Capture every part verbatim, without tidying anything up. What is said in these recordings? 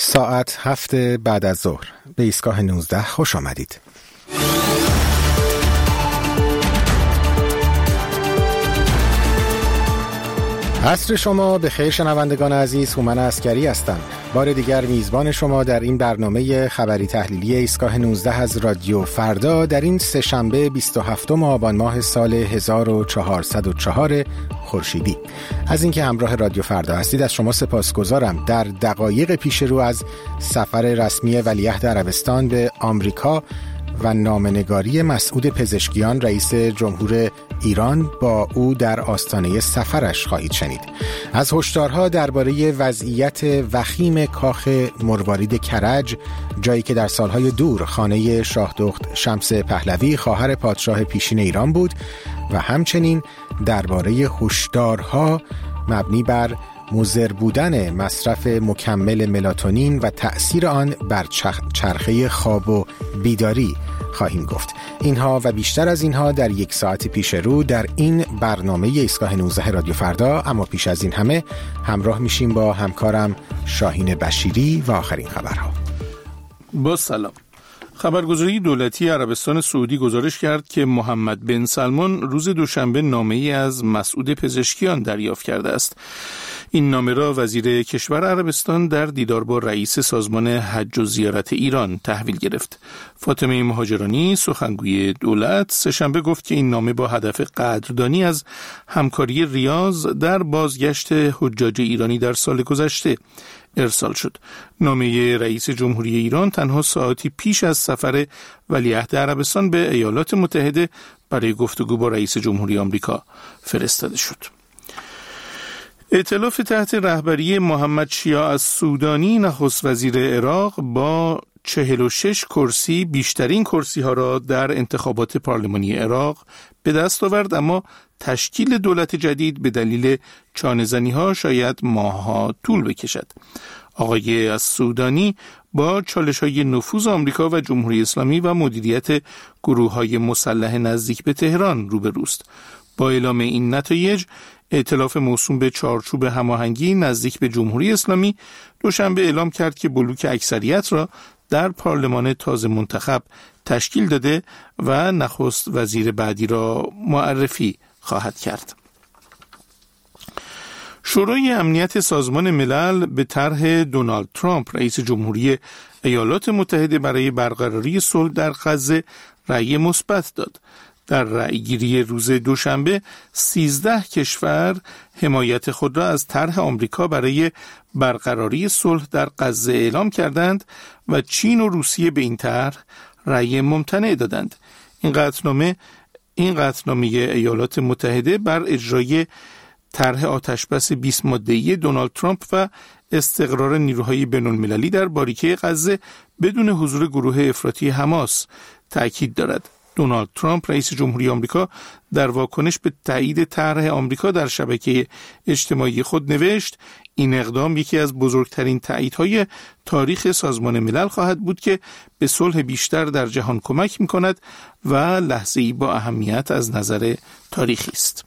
ساعت هفت بعد از ظهر به ایستگاه نوزده خوش آمدید. عصر شما به خیر شنوندگان عزیز، هومن عسکری هستم. بار دیگر میزبان شما در این برنامه خبری تحلیلی ایستگاه نوزده از رادیو فردا در این سه شنبه بیست و هفتم آبان ماه سال هزار و چهارصد و چهار خورشیدی. از اینکه همراه رادیو فردا هستید از شما سپاسگزارم. در دقایق پیش رو از سفر رسمی ولیعهد عربستان به آمریکا و نامه‌نگاری مسعود پزشکیان رئیس جمهور ایران با او در آستانه سفرش خواهید شنید. از هشدارها درباره وضعیت وخیم کاخ مروارید کرج، جایی که در سالهای دور خانه شاهدخت شمس پهلوی خواهر پادشاه پیشین ایران بود، و همچنین درباره هشدارها مبنی بر مضر بودن مصرف مکمل ملاتونین و تأثیر آن بر چرخه خواب و بیداری خواهیم گفت. اینها و بیشتر از اینها در یک ساعت پیش رو در این برنامه ایستگاه نوزده رادیو فردا. اما پیش از این همه همراه میشیم با همکارم شاهین بشیری و آخرین خبرها. با سلام. خبرگزاری دولتی عربستان سعودی گزارش کرد که محمد بن سلمان روز دوشنبه نامه‌ای از مسعود پزشکیان دریافت کرده است. این نامه را وزیر کشور عربستان در دیدار با رئیس سازمان حج و زیارت ایران تحویل گرفت. فاطمه مهاجرانی سخنگوی دولت سه‌شنبه گفت که این نامه با هدف قدردانی از همکاری ریاض در بازگشت حجاج ایرانی در سال گذشته ارسال شد. نامه رئیس جمهوری ایران تنها ساعتی پیش از سفر ولیعهد عربستان به ایالات متحده برای گفتگو با رئیس جمهوری آمریکا فرستاده شد. ائتلاف تحت رهبری محمد شیاع السودانی نخست وزیر عراق با چهل و شش کرسی بیشترین کرسی ها را در انتخابات پارلمانی عراق به دست آورد، اما تشکیل دولت جدید به دلیل چانه‌زنی ها شاید ماه‌ها طول بکشد. آقای السودانی با چالش های نفوذ آمریکا و جمهوری اسلامی و مدیریت گروه های مسلح نزدیک به تهران روبروست. با اعلام این نتایج، ائتلاف موسوم به چارچوب هماهنگی نزدیک به جمهوری اسلامی دوشنبه اعلام کرد که بلوک اکثریت را در پارلمان تازه منتخب تشکیل داده و نخست وزیر بعدی را معرفی خواهد کرد. شورای امنیت سازمان ملل به طرح دونالد ترامپ رئیس جمهوری ایالات متحده برای برقراری صلح در غزه رأی مثبت داد. در رأیگیری روز دوشنبه سیزده کشور حمایت خود را از طرح آمریکا برای برقراری صلح در غزه اعلام کردند و چین و روسیه به این طرح رأی ممتنع دادند. این قطعنامه این قطعنامه ایالات متحده بر اجرای طرح آتشبس بیست ماده‌ای دونالد ترامپ و استقرار نیروهای بین‌المللی در باریکه غزه بدون حضور گروه افراطی حماس تأکید دارد. دونالد ترامپ رئیس جمهوری آمریکا در واکنش به تایید طرح آمریکا در شبکه اجتماعی خود نوشت: این اقدام یکی از بزرگترین تاییدهای تاریخ سازمان ملل خواهد بود که به صلح بیشتر در جهان کمک می‌کند و لحظه‌ای با اهمیت از نظر تاریخی است.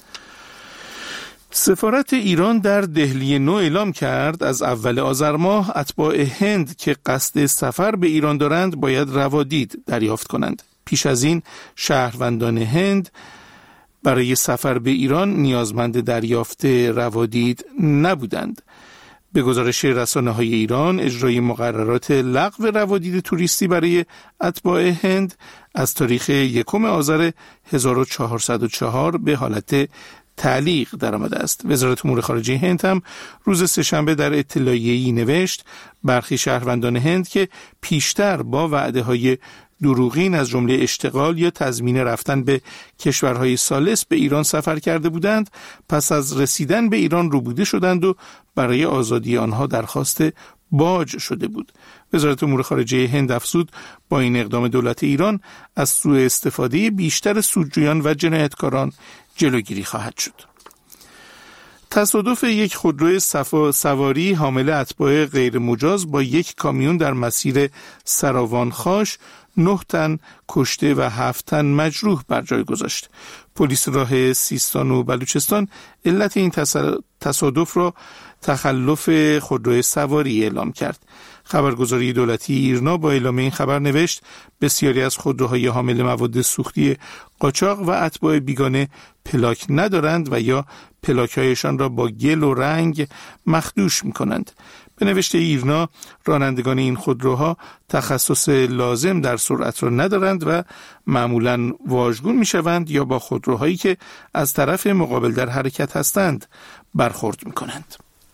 سفارت ایران در دهلی نو اعلام کرد از اول آذر ماه اتباع هند که قصد سفر به ایران دارند باید روادید دریافت کنند. پیش از این شهروندان هند برای سفر به ایران نیازمند دریافت روادید نبودند. به گزارش رسانه‌های ایران، اجرای مقررات لغو روادید توریستی برای اتباع هند از تاریخ یکم آذر هزار و چهارصد و چهار به حالت تعلیق درآمده است. وزارت امور خارجه هند هم روز سه‌شنبه در اطلاعیه‌ای نوشت برخی شهروندان هند که پیشتر با وعده‌های دروغین از جمله اشتغال یا تضمین رفتن به کشورهای ثالث به ایران سفر کرده بودند، پس از رسیدن به ایران ربوده شدند و برای آزادی آنها درخواست باج شده بود. وزارت امور خارجه هند افزود با این اقدام دولت ایران از سوء استفاده بیشتر سودجویان و جنایتکاران جلوگیری خواهد شد. تصادف یک خودرو سواری حامل اتباع غیر مجاز با یک کامیون در مسیر سراوان خاش نه تن کشته و هفت تن مجروح بر جای گذاشت. پلیس راه سیستان و بلوچستان علت این تصادف را تخلف خودروی سواری اعلام کرد. خبرگزاری دولتی ایرنا با اعلام این خبر نوشت بسیاری از خودروهای حامل مواد سوختی قاچاق و اتباع بیگانه پلاک ندارند و یا پلاک‌هایشان را با گل و رنگ مخدوش می‌کنند. به نوشته ایرنا رانندگان این خودروها تخصص لازم در سرعت را ندارند و معمولاً واژگون می‌شوند یا با خودروهایی که از طرف مقابل در حرکت هستند برخورد می‌کنند.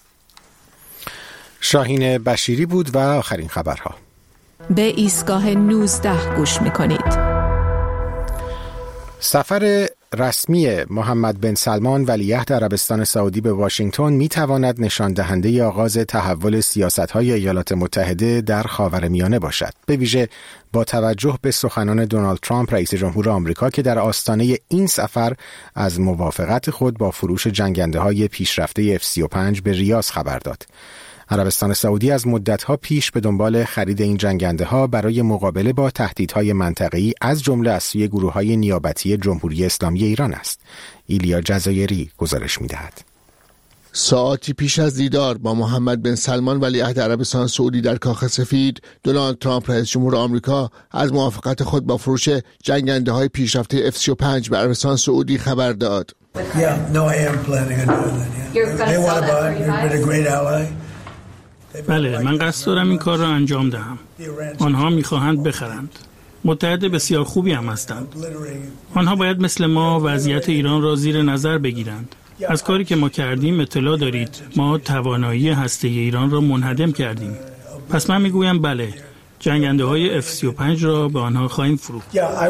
شاهین بشیری بود و آخرین خبرها. به ایستگاه نوزده گوش می‌کنید. سفر رسمی محمد بن سلمان ولیعهد عربستان سعودی به واشنگتن می‌تواند نشان دهنده آغاز تحول سیاست‌های ایالات متحده در خاورمیانه باشد، به ویژه با توجه به سخنان دونالد ترامپ رئیس جمهور آمریکا که در آستانه این سفر از موافقت خود با فروش جنگنده‌های پیشرفته اف سی و پنج به ریاض خبر داد. عربستان سعودی از مدت‌ها پیش به دنبال خرید این جنگنده‌ها برای مقابله با تهدیدهای منطقه‌ای از جمله از سوی گروه‌های نیابتی جمهوری اسلامی ایران است. ایلیا جزایری گزارش می‌دهد. ساعتی پیش از دیدار با محمد بن سلمان ولیعهد عربستان سعودی در کاخ سفید، دونالد ترامپ رئیس جمهور آمریکا از موافقت خود با فروش جنگنده‌های پیشرفته اف سی و پنج به عربستان سعودی خبر داد. بله، من قصد دارم این کار را انجام دهم. آنها می‌خواهند بخرند. متحد بسیار خوبی هم هستند. آنها باید مثل ما وضعیت ایران را زیر نظر بگیرند. از کاری که ما کردیم اطلاع دارید. ما توانایی هسته‌ای ایران را منهدم کردیم. پس من میگویم بله، جنگنده های اف سی و پنج را به آنها خواهیم فروخت.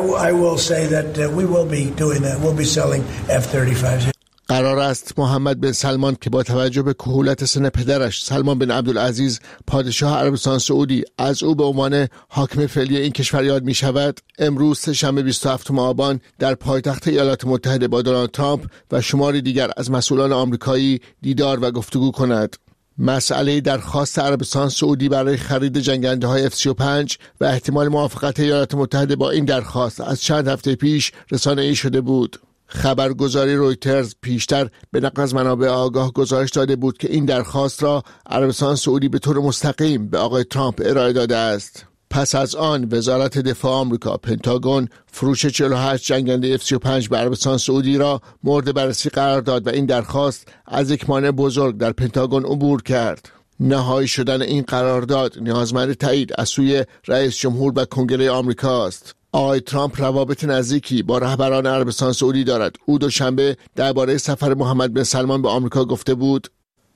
قرار است محمد بن سلمان که با توجه به کهولت سن پدرش سلمان بن عبدالعزیز پادشاه عربستان سعودی از او به عنوان حاکم فعلی این کشور یاد می شود، امروز سه‌شنبه بیست و هفتم آبان در پایتخت ایالات متحده با دونالد ترامپ و شماری دیگر از مسئولان آمریکایی دیدار و گفتگو کند. مسئله درخواست عربستان سعودی برای خرید جنگنده‌های اف سی و پنج و احتمال موافقت ایالات متحده با این درخواست از چند هفته پیش رسانه‌ای شده بود. خبرگزاری رویترز پیشتر به نقل از منابع آگاه گزارش داده بود که این درخواست را عربستان سعودی به طور مستقیم به آقای ترامپ ارائه داده است. پس از آن وزارت دفاع آمریکا پنتاگون فروش چهل و هشت جنگنده اف سی و پنج به عربستان سعودی را مورد بررسی قرار داد و این درخواست از یک مانع بزرگ در پنتاگون عبور کرد. نهایی شدن این قرارداد نیازمند تایید از سوی رئیس جمهور و کنگره آمریکا است. آقای ترامپ روابط نزدیکی با رهبران عربستان سعودی دارد. او دوشنبه درباره سفر محمد بن سلمان به آمریکا گفته بود: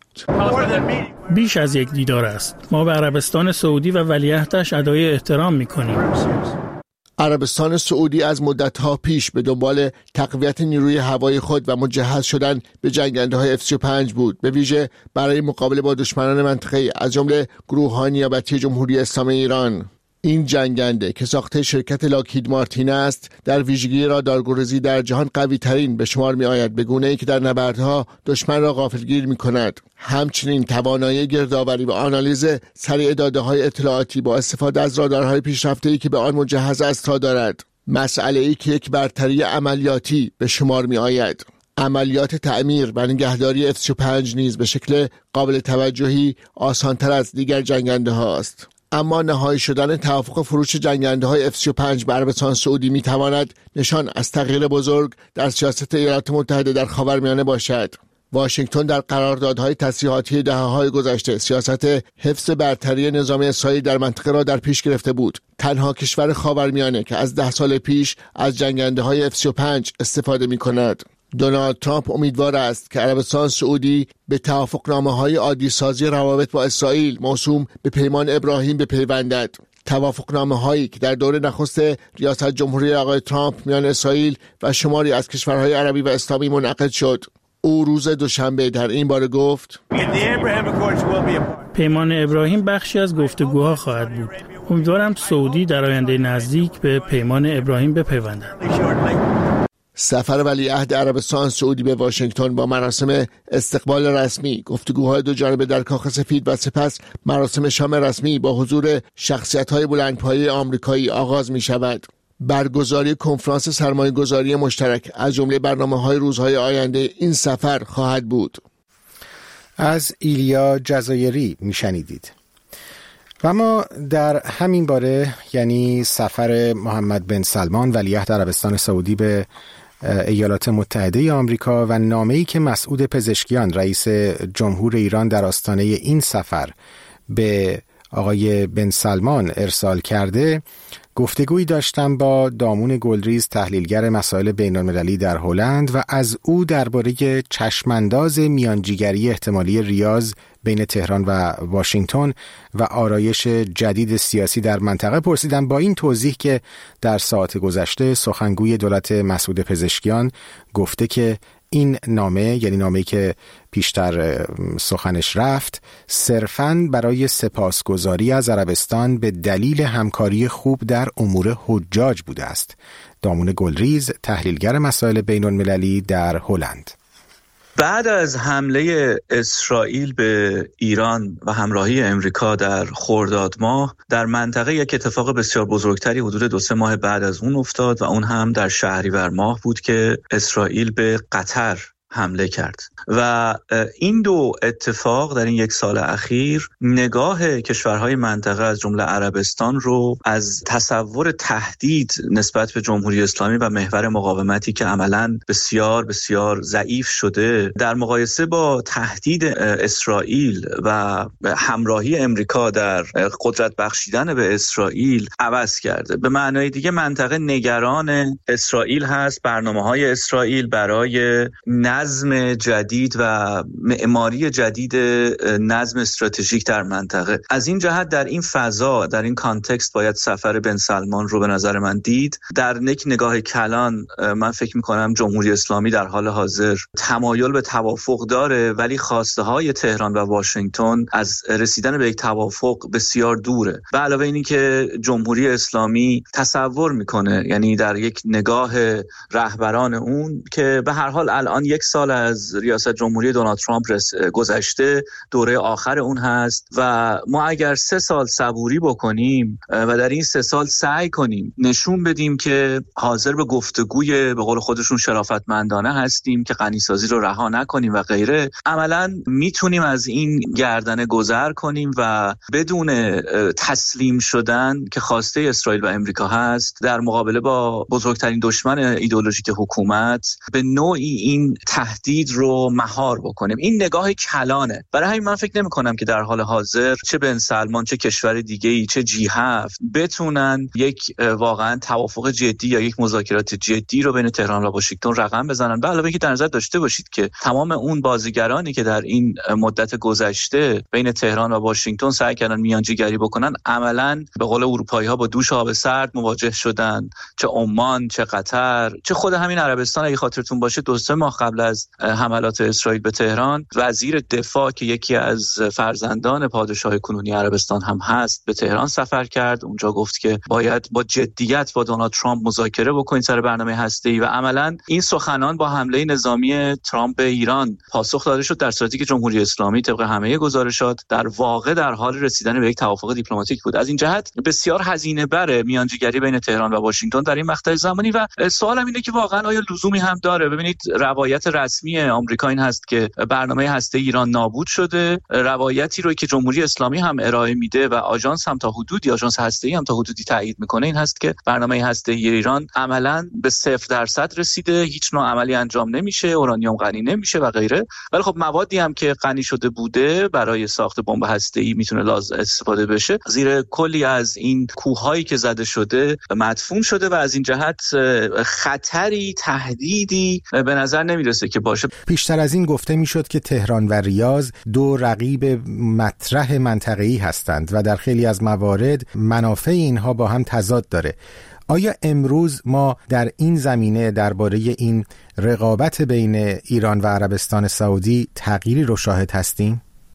بیش از یک دیدار است. ما به عربستان سعودی و ولیعهدش ادای احترام می‌کنیم. عربستان سعودی از مدت‌ها پیش به دنبال تقویت نیروی هوایی خود و مجهز شدن به جنگنده‌های اف سی و پنج بود، به ویژه برای مقابله با دشمنان منطقه‌ای از جمله گروه‌های نیابتی جمهوری اسلامی ایران. این جنگنده که ساخته شرکت لاکهید مارتین است، در ویژگی رادارگریزی در جهان قوی ترین به شمار می آید، به گونه‌ای که در نبردها دشمن را غافلگیر می کند. همچنین توانایی گردآوری و آنالیز سریع داده‌های اطلاعاتی با استفاده از رادارهای پیشرفته‌ای که به آن مجهز است را دارد. مسئله‌ای که یک برتری عملیاتی به شمار می آید. عملیات تعمیر و نگهداری اف سی و پنج نیز به شکل قابل توجهی آسان‌تر از دیگر جنگنده هاست. اما نهایی شدن توافق فروش جنگنده‌های اف سی و پنج به عربستان سعودی می‌تواند نشان از تغییر بزرگ در سیاست ایالات متحده در خاورمیانه باشد. واشنگتن در قراردادهای تسلیحاتی دهه‌های گذشته سیاست حفظ برتری نظامی اسرائیل در منطقه را در پیش گرفته بود. تنها کشور خاورمیانه که از ده سال پیش از جنگنده‌های اف سی و پنج استفاده می‌کند. دونالد ترامپ امیدوار است که عربستان سعودی به توافقنامه‌های عادی سازی روابط با اسرائیل موسوم به پیمان ابراهیم بپیوندد. توافقنامه‌هایی که در دوره نخست ریاست جمهوری آقای ترامپ میان اسرائیل و شماری از کشورهای عربی و اسلامی منعقد شد. او روز دوشنبه در این باره گفت: پیمان ابراهیم بخشی از گفتگوها خواهد بود. امیدوارم سعودی در آینده نزدیک به پیمان ابراهیم بپیوندد. سفر ولیعهد عربستان سعودی به واشنگتن با مراسم استقبال رسمی، گفتگوهای دو جانبه در کاخ سفید و سپس مراسم شام رسمی با حضور شخصیت‌های بلندپایه آمریکایی آغاز می‌شود. برگزاری کنفرانس سرمایه‌گذاری مشترک از جمله برنامه‌های روزهای آینده این سفر خواهد بود. از ایلیا جزایری میشنیدید. و ما در همین باره، یعنی سفر محمد بن سلمان ولیعهد عربستان سعودی به ایالات متحده آمریکا و نامه‌ای که مسعود پزشکیان رئیس جمهور ایران در آستانه این سفر به آقای بن سلمان ارسال کرده، گفتگویی داشتم با دامون گلریز، تحلیلگر مسائل بین‌المللی در هلند، و از او درباره چشمانداز میانجیگری احتمالی ریاض بین تهران و واشنگتن و آرایش جدید سیاسی در منطقه پرسیدم، با این توضیح که در ساعات گذشته سخنگوی دولت مسعود پزشکیان گفته که این نامه، یعنی نامه‌ای که پیشتر سخنش رفت، صرفاً برای سپاسگزاری از عربستان به دلیل همکاری خوب در امور حجاج بوده است. دامون گلریز، تحلیلگر مسائل بین‌المللی در هلند. بعد از حمله اسرائیل به ایران و همراهی امریکا در خرداد ماه در منطقه یک اتفاق بسیار بزرگتری حدود دو سه ماه بعد از اون افتاد و اون هم در شهریور ماه بود که اسرائیل به قطر حمله کرد و این دو اتفاق در این یک سال اخیر نگاه کشورهای منطقه از جمله عربستان رو از تصور تهدید نسبت به جمهوری اسلامی و محور مقاومتی که عملاً بسیار بسیار ضعیف شده در مقایسه با تهدید اسرائیل و همراهی امریکا در قدرت بخشیدن به اسرائیل عوض کرده. به معنای دیگه منطقه نگران اسرائیل هست، برنامه‌های اسرائیل برای نظم جدید و معماری جدید نظم استراتژیک در منطقه. از این جهت در این فضا، در این کانتکست باید سفر بن سلمان رو به نظر من دید. در یک نگاه کلان من فکر می‌کنم جمهوری اسلامی در حال حاضر تمایل به توافق داره، ولی خواسته های تهران و واشنگتن از رسیدن به یک توافق بسیار دوره. به علاوه اینی که جمهوری اسلامی تصور میکنه، یعنی در یک نگاه رهبران اون، که به هر حال الان یک سال از ریاست جمهوری دونالد ترامپ گذشته، دوره آخر اون هست و ما اگر سه سال صبوری بکنیم و در این سه سال سعی کنیم نشون بدیم که حاضر به گفتگوی به قول خودشون شرافتمندانه هستیم، که غنیسازی رو رها نکنیم و غیره، عملاً میتونیم از این گردنه گذر کنیم و بدون تسلیم شدن که خواسته اسرائیل و امریکا هست در مقابله با بزرگترین دشمن ایدئولوژیک حکومت به نوعی این تهدید رو مهار بکنیم. این نگاه کلانه. برای همین من فکر نمی کنم که در حال حاضر چه بن سلمان چه کشور دیگه‌ای چه جی هفت بتونن یک واقعا توافق جدی یا یک مذاکرات جدی رو بین تهران و واشنگتن رقم بزنن. به علاوه اینکه در نظر داشته باشید که تمام اون بازیگرانی که در این مدت گذشته بین تهران و واشنگتن سعی کردن میانجیگری بکنن، عملاً به قول اروپایی‌ها با دوش آب سرد مواجه شدن. چه عمان، چه قطر، چه خود همین عربستان. اگه خاطرتون باشه دو سه ماه قبل از حملات اسرائیل به تهران، وزیر دفاع که یکی از فرزندان پادشاه کنونی عربستان هم هست به تهران سفر کرد. اونجا گفت که باید با جدیت با دونالد ترامپ مذاکره بکنید سر برنامه هسته‌ای و عملاً این سخنان با حمله نظامی ترامپ به ایران پاسخ داده شد، در صورتی که جمهوری اسلامی طبق همه گزارشات در واقع در حال رسیدن به یک توافق دیپلماتیک بود. از این جهت بسیار هزینه بره میانجیگری بین تهران و واشنگتن در این مقطع زمانی و سوالم اینه که واقعا آیا لزومی هم داره؟ ببینید، روایت رسمی آمریکا این هست که برنامه هسته ایران نابود شده. روایتی رو که جمهوری اسلامی هم ارائه میده و آژانس هم تا حدودی آژانس هسته‌ای هم تا حدودی تایید میکنه این هست که برنامه هسته‌ای ایران عملاً به صفر درصد رسیده، هیچ نوع عملی انجام نمیشه، اورانیوم غنی نمیشه و غیره. ولی خب موادی هم که غنی شده بوده برای ساخت بمب هسته‌ای میتونه لازم استفاده بشه. زیر کلی از این کوههایی که زده شده مدفون شده و از این جهت خطری، تهدیدی به نظر نمیرسه که باشه. پیشتر از این گفته میشد که تهران و ریاض دو رقیب مطرح منطقه‌ای هستند و در خیلی از موارد منافع اینها با هم تضاد داره. آیا امروز ما در این زمینه درباره این رقابت بین ایران و عربستان سعودی تغییری رو شاهد هستیم؟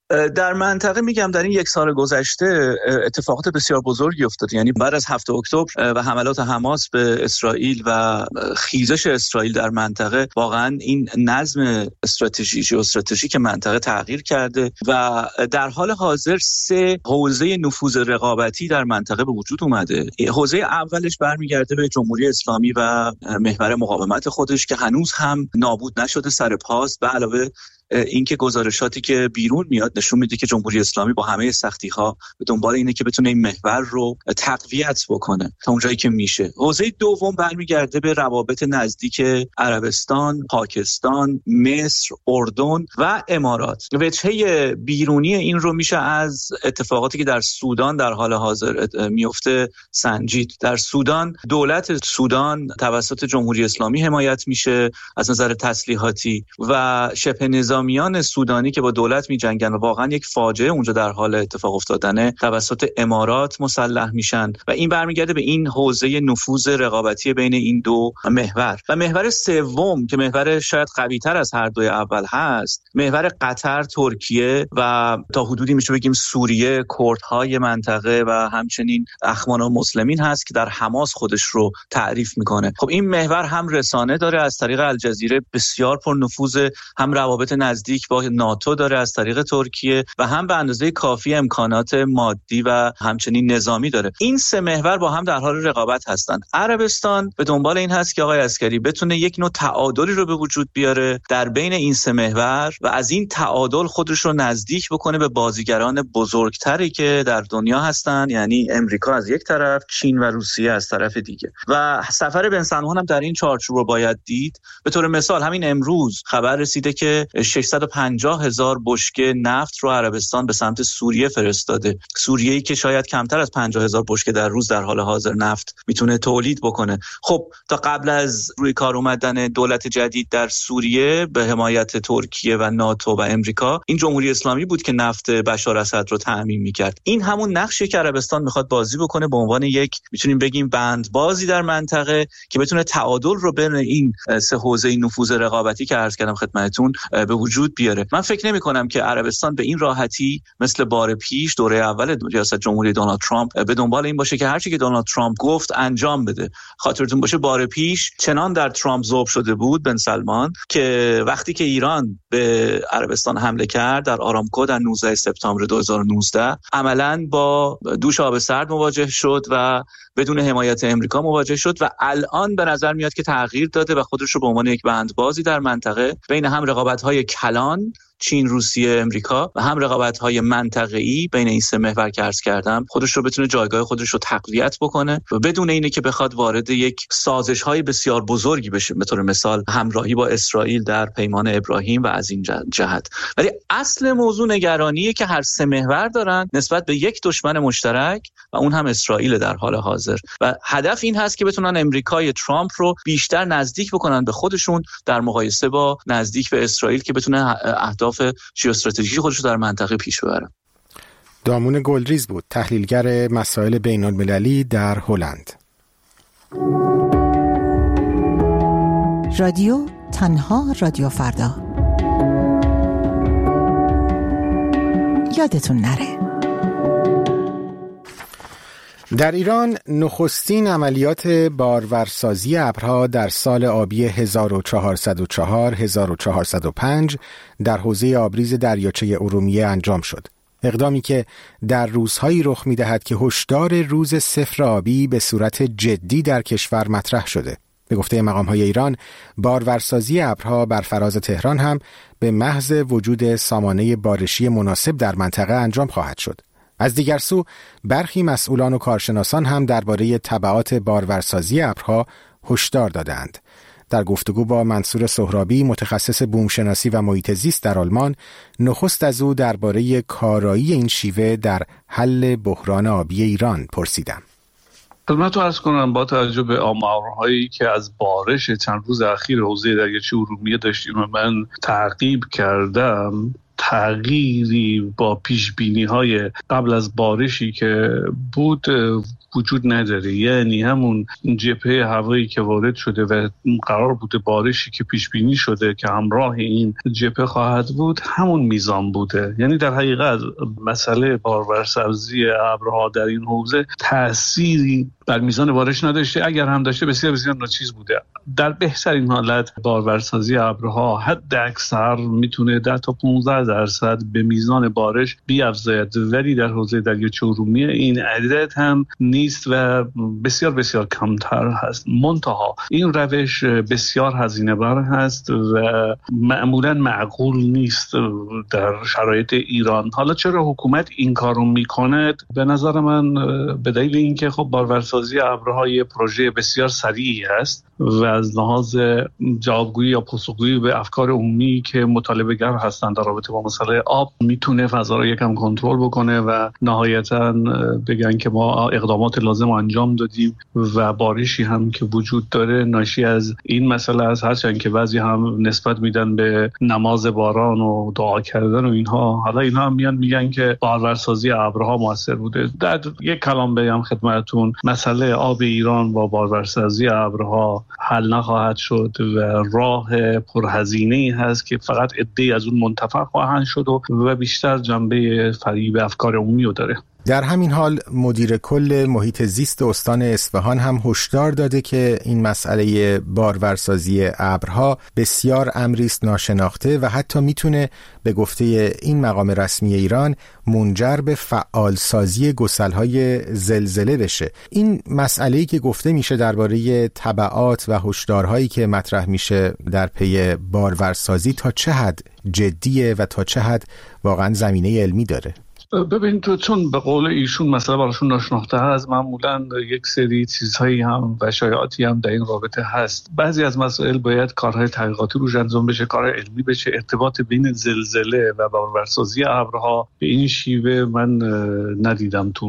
در منطقه میگم در این یک سال گذشته اتفاقات بسیار بزرگی افتاد. یعنی بعد از هفتم اکتبر و حملات حماس به اسرائیل و خیزش اسرائیل در منطقه، واقعا این نظم استراتژیک و استراتژیک منطقه تغییر کرده و در حال حاضر سه حوزه نفوذ رقابتی در منطقه به وجود اومده. حوزه اولش برمیگرده به جمهوری اسلامی و محور مقاومت خودش که هنوز هم نابود نشده، سر پاست. به علاوه اینکه گزارشاتی که بیرون میاد نشون میده که جمهوری اسلامی با همه سختی‌ها به دنبال اینه که بتونه این محور رو تقویت بکنه تا اونجایی که میشه. حوزه دوم برمیگرده به روابط نزدیک عربستان، پاکستان، مصر، اردن و امارات. وجهه بیرونی این رو میشه از اتفاقاتی که در سودان در حال حاضر میفته سنجید. در سودان دولت سودان توسط جمهوری اسلامی حمایت میشه از نظر تسلیحاتی و شبه نظامیان سودانی که با دولت می جنگن و واقعا یک فاجعه اونجا در حال اتفاق افتادنه توسط امارات مسلح میشن و این برمیگرده به این حوزه نفوذ رقابتی بین این دو محور. و محور سوم که محور شاید قوی تر از هر دوی اول هست، محور قطر، ترکیه و تا حدودی میشه بگیم سوریه، کردهای منطقه و همچنین اخوان المسلمین هست که در حماس خودش رو تعریف میکنه. خب این محور هم رسانه داره از طریق الجزیره بسیار پر نفوذ، هم روابط نزدیک با ناتو داره از طریق ترکیه و هم به اندازه کافی امکانات مادی و همچنین نظامی داره. این سه محور با هم در حال رقابت هستند. عربستان به دنبال این هست که آقای عسکری بتونه یک نوع تعادلی رو به وجود بیاره در بین این سه محور و از این تعادل خودش رو نزدیک بکنه به بازیگران بزرگتری که در دنیا هستن، یعنی امریکا از یک طرف، چین و روسیه از طرف دیگه. و سفر بن سلمان هم در این چارچوب رو باید دید. به طور مثال همین امروز خبر رسیده که ششصد و پنجاه هزار بشکه نفت رو عربستان به سمت سوریه فرستاده. سوریه‌ای که شاید کمتر از پنجاه هزار بشکه در روز در حال حاضر نفت میتونه تولید بکنه. خب تا قبل از روی کار اومدن دولت جدید در سوریه به حمایت ترکیه و ناتو و امریکا، این جمهوری اسلامی بود که نفت بشار اسد رو تأمین میکرد. این همون نقشی که عربستان میخواد بازی بکنه به عنوان یک میتونیم بگیم بندبازی در منطقه که بتونه تعادل رو بین این سه حوزه نفوذ رقابتی که عرض کردم خدمتتون به وجود بیاره. من فکر نمی کنم که عربستان به این راحتی مثل بار پیش دوره اول ریاست جمهوری دونالد ترامپ به دنبال این باشه که هر چی که دونالد ترامپ گفت انجام بده. خاطرتون باشه بار پیش چنان در ترامپ ذوب شده بود بن سلمان که وقتی که ایران به عربستان حمله کرد در آرامکو در نوزدهم سپتامبر دو هزار و نوزده عملاً با دوش آب سرد مواجه شد و بدون حمایت امریکا مواجه شد و الان به نظر میاد که تغییر داده و خودش رو به عنوان یک بندبازی در منطقه بین هم رقابت‌های کلان چین، روسیه، امریکا و هم رقابت‌های منطقه‌ای بین این سه محور که عرض کردم خودش رو بتونه جایگاه خودش رو تقویت بکنه و بدون اینه که بخواد وارد یک سازش‌های بسیار بزرگی بشه، به طور مثال همراهی با اسرائیل در پیمان ابراهیم و از این جهت. ولی اصل موضوع نگرانیه که هر سه محور دارن نسبت به یک دشمن مشترک و اون هم اسرائیل در حال حاضر و هدف این هست که بتونن امریکای ترامپ رو بیشتر نزدیک بکنن به خودشون در مقایسه با نزدیک به اسرائیل که بتونه اهداف ژئواستراتژیک خودش رو در منطقه پیش ببره. دامون گلریز بود، تحلیلگر مسائل بین المللی در هلند. رادیو تنها رادیو فردا. یادتون نره. در ایران نخستین عملیات بارورسازی ابرها در سال آبی هزار و چهارصد و چهار هزار و چهارصد و پنج در حوزه آبریز دریاچه ارومیه انجام شد. اقدامی که در روزهایی رخ می‌دهد که هشدار روز صفر آبی به صورت جدی در کشور مطرح شده. به گفته مقام‌های ایران، بارورسازی ابرها بر فراز تهران هم به محض وجود سامانه بارشی مناسب در منطقه انجام خواهد شد. از دیگر سو برخی مسئولان و کارشناسان هم درباره تبعات بارورسازی ابرها هشدار دادند. در گفتگو با منصور سهرابی متخصص بومشناسی و محیط زیست در آلمان، نخست از او درباره کارایی این شیوه در حل بحران آبی ایران پرسیدم. خدمت رو عرض کنم با توجه به آمارهایی که از بارش چند روز اخیر حوزه دریاچه ارومیه داشتیم و من تعقیب کردم، تغییری با پیش بینی های قبل از بارشی که بود وجود نداره. یعنی همون جبهه هوایی که وارد شده و قرار بوده بارشی که پیش بینی شده که همراه این جبهه خواهد بود همون میزان بوده. یعنی در حقیقت مسئله بارورسازی ابرها در این حوزه تأثیری بر میزان بارش نداشته، اگر هم داشته بسیار بسیار ناچیز بوده. در بهترین حالت بارورسازی ابرها حد اکثر میتونه ده تا پانزده درصد به میزان بارش بیافزاید، ولی در حوزه دریاچه ارومیه این عدد هم نیست و بسیار بسیار کمتر هست. منتها این روش بسیار هزینه بر هست و معمولا معقول نیست در شرایط ایران. حالا چرا حکومت این کارو میکنه؟ به نظر من به دلیل اینکه خب بارورسازی ابرهای پروژه بسیار سریعی است و از لحاظ جوابگویی یا پاسخگویی به افکار عمومی که مطالبه گر هستند در رابطه با مسئله آب میتونه فضا رو یکم کنترل بکنه و نهایتاً بگن که ما اقدامات لازم انجام دادیم و بارشی هم که وجود داره ناشی از این مسئله است. هرچند که بعضی هم نسبت میدن به نماز باران و دعا کردن و اینها، حالا اینها هم میان میگن که بارورسازی ابرها موثر بوده. در یک کلام بگم خدمتتون، مسئله آب ایران با بارورسازی ابرها حل نخواهد شد و راه پرهزینه‌ای هست که فقط عده‌ای از اون منتفع خواهند شد و بیشتر جنبه فریب افکار عمومی رو داره. در همین حال مدیر کل محیط زیست استان اصفهان هم هشدار داده که این مسئله بارورسازی ابرها بسیار امری است ناشناخته و حتی میتونه به گفته این مقام رسمی ایران منجر به فعالسازی گسل‌های زلزله بشه. این مسئله‌ای که گفته میشه درباره تبعات و هشدارهایی که مطرح میشه در پی بارورسازی تا چه حد جدیه و تا چه حد واقعا زمینه علمی داره؟ ببین تو چون به قول ایشون مسئله براشون ناشناخته هست، معمولا یک سری چیزهایی هم و شایعاتی هم در این رابطه هست. بعضی از مسائل باید کارهای تحقیقاتی روش انجام بشه، کارهای علمی بشه. ارتباط بین زلزله و بارورسازی ابرها به این شیوه من ندیدم تو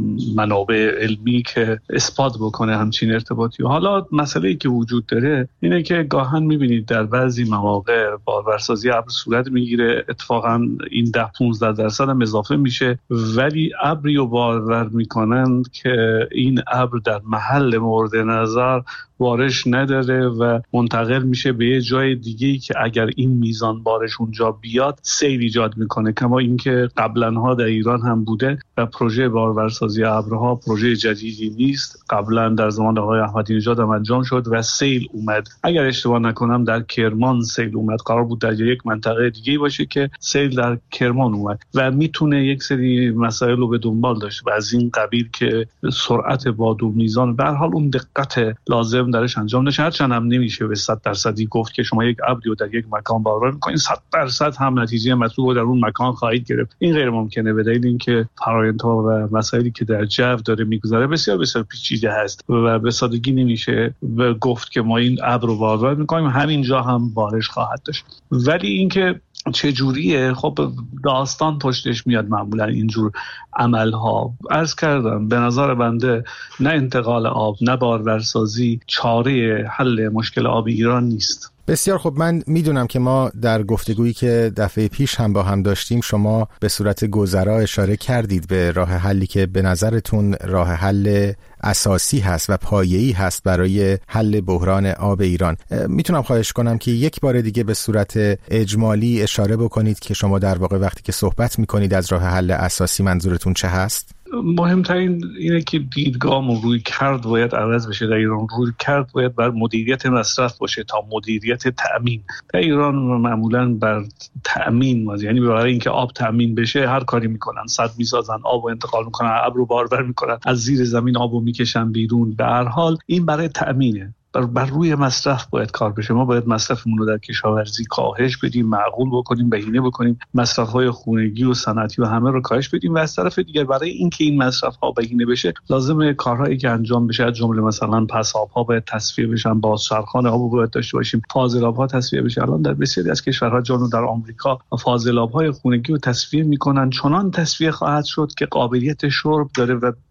منابع علمی که اثبات بکنه همچین ارتباطی. حالا مسئله‌ای که وجود داره اینه که گاهن می‌بینید در بعضی مواقع بارورسازی ابر صورت میگیره، اتفاقا این ده پانزده درصد هم اضافه میشه، ولی ابری رو بارور میکنند که این ابر در محل مورد نظر بارش نداره و منتقل میشه به یه جای دیگه‌ای که اگر این میزان بارش اونجا بیاد سیل ایجاد میکنه، کما اینکه قبلنها در ایران هم بوده و پروژه بارورسازی ابرها پروژه جدیدی نیست. قبلا در زمان آقای احمدی نژاد هم انجام شد و سیل اومد. اگر اشتباه نکنم در کرمان سیل اومد، قرار بود در یک منطقه دیگه‌ای باشه که سیل در کرمان اومد و میتونه یک سری مسائل رو به دنبال داشته و از این قبیل که سرعت باد و میزان به هر حال اون دقت لازم درش انجام نشه. هرچند هم نمیشه به صد درصدی گفت که شما یک ابری رو در یک مکان بارور می‌کنید صد درصد هم نتیجه مطلوب رو در اون مکان خواهید گرفت. این غیر ممکنه به دلیل اینکه فرآیندها و مسائلی که در جو داره میگذره بسیار بسیار پیچیده هست و به سادگی نمیشه گفت که ما این ابر رو بارور می‌کنیم همینجا هم بارش خواهد داشت. ولی اینکه چه جوریه، خب داستان پشتش میاد معمولا اینجور عملها. عرض کردم به نظر بنده نه انتقال آب نه بارورسازی چاره حل مشکل آب ایران نیست. بسیار خب، من میدونم که ما در گفتگویی که دفعه پیش هم با هم داشتیم شما به صورت گذرا اشاره کردید به راه حلی که به نظرتون راه حل اساسی هست و پایه‌ای هست برای حل بحران آب ایران. میتونم خواهش کنم که یک بار دیگه به صورت اجمالی اشاره بکنید که شما در واقع وقتی که صحبت میکنید از راه حل اساسی منظورتون چه هست؟ مهمترین اینه که دیدگاه و روی کرد باید عوض بشه در ایران. روی کرد باید بر مدیریت مصرف باشه تا مدیریت تأمین. در ایران معمولا بر تأمین باشه، یعنی برای اینکه آب تأمین بشه هر کاری میکنن، سد میسازن، آب رو انتقال میکنن، ابر رو بارور میکنن، از زیر زمین آب رو میکشن بیرون. به هر حال این برای تأمینه. بر, بر روی مصرف باید کار بشه. ما باید مصرفمون رو در کشاورزی کاهش بدیم، معقول بکنیم، بهینه بکنیم، مصرف‌های خانگی و صنعتی و همه رو کاهش بدیم و از طرف دیگر برای اینکه این مصرف‌ها بهینه بشه لازمه کارهایی که انجام بشه، از جمله مثلا پساب‌ها باید تصفیه بشن، بازچرخان آب باید داشته باشیم، فاضلاب‌ها تصفیه بشه. الان در بسیاری از کشورها جانو در آمریکا فاضلاب‌های خانگی رو تصفیه می‌کنن، چنان تصفیه خواهد شد که قابلیت شرب داره و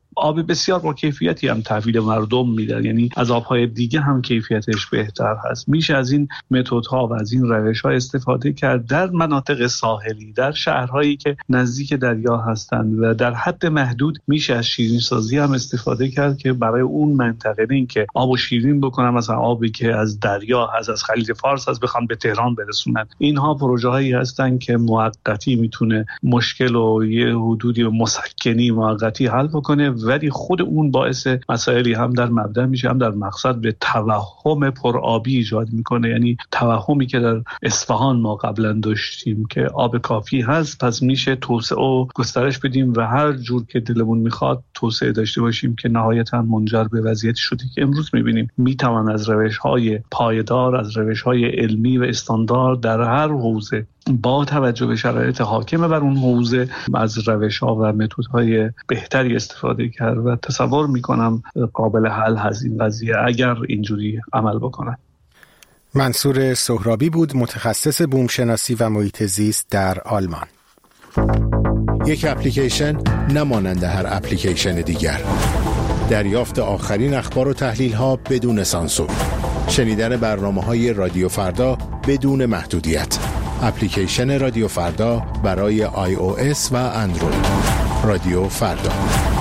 آب بسیار با کیفیتی هم تحویل مردم میدن، یعنی از آبهای دیگه هم کیفیتش بهتر هست. میشه از این متدها و از این روش‌ها استفاده کرد در مناطق ساحلی، در شهرهایی که نزدیک دریا هستند و در حد محدود میشه از شیرین سازی هم استفاده کرد که برای اون منطقه این که آبو شیرین بکنن، مثلا آبی که از دریا هست، از خلیج فارس هست، بخوان به تهران برسونن. اینها پروژه هایی هستن که موقتی میتونه مشکل و یه حدودی مسکنی موقتی حل بکنه، ولی خود اون باعث مسائلی هم در مبدا میشه هم در مقصد به توهم پرآبی ایجاد میکنه. یعنی توهمی که در اصفهان ما قبلا داشتیم که آب کافی هست، پس میشه توسعه و گسترش بدیم و هر جور که دلمون میخواد توسعه داشته باشیم که نهایتا منجر به وضعیتی شده که امروز میبینیم. میتوان از روش‌های پایدار، از روش‌های علمی و استاندارد در هر حوزه با توجه به شرایط حاکم بر اون حوزه از روش‌ها و متدهای بهتری استفاده کرد و تصور میکنم قابل حل هست این قضیه اگر اینجوری عمل بکنن. منصور سهرابی بود، متخصص بومشناسی و محیط زیست در آلمان. یک اپلیکیشن نمانند هر اپلیکیشن دیگر. دریافت آخرین اخبار و تحلیل‌ها بدون سانسور. شنیدن برنامه‌های رادیو فردا بدون محدودیت. اپلیکیشن رادیو فردا برای آی او اس و اندروید. رادیو فردا.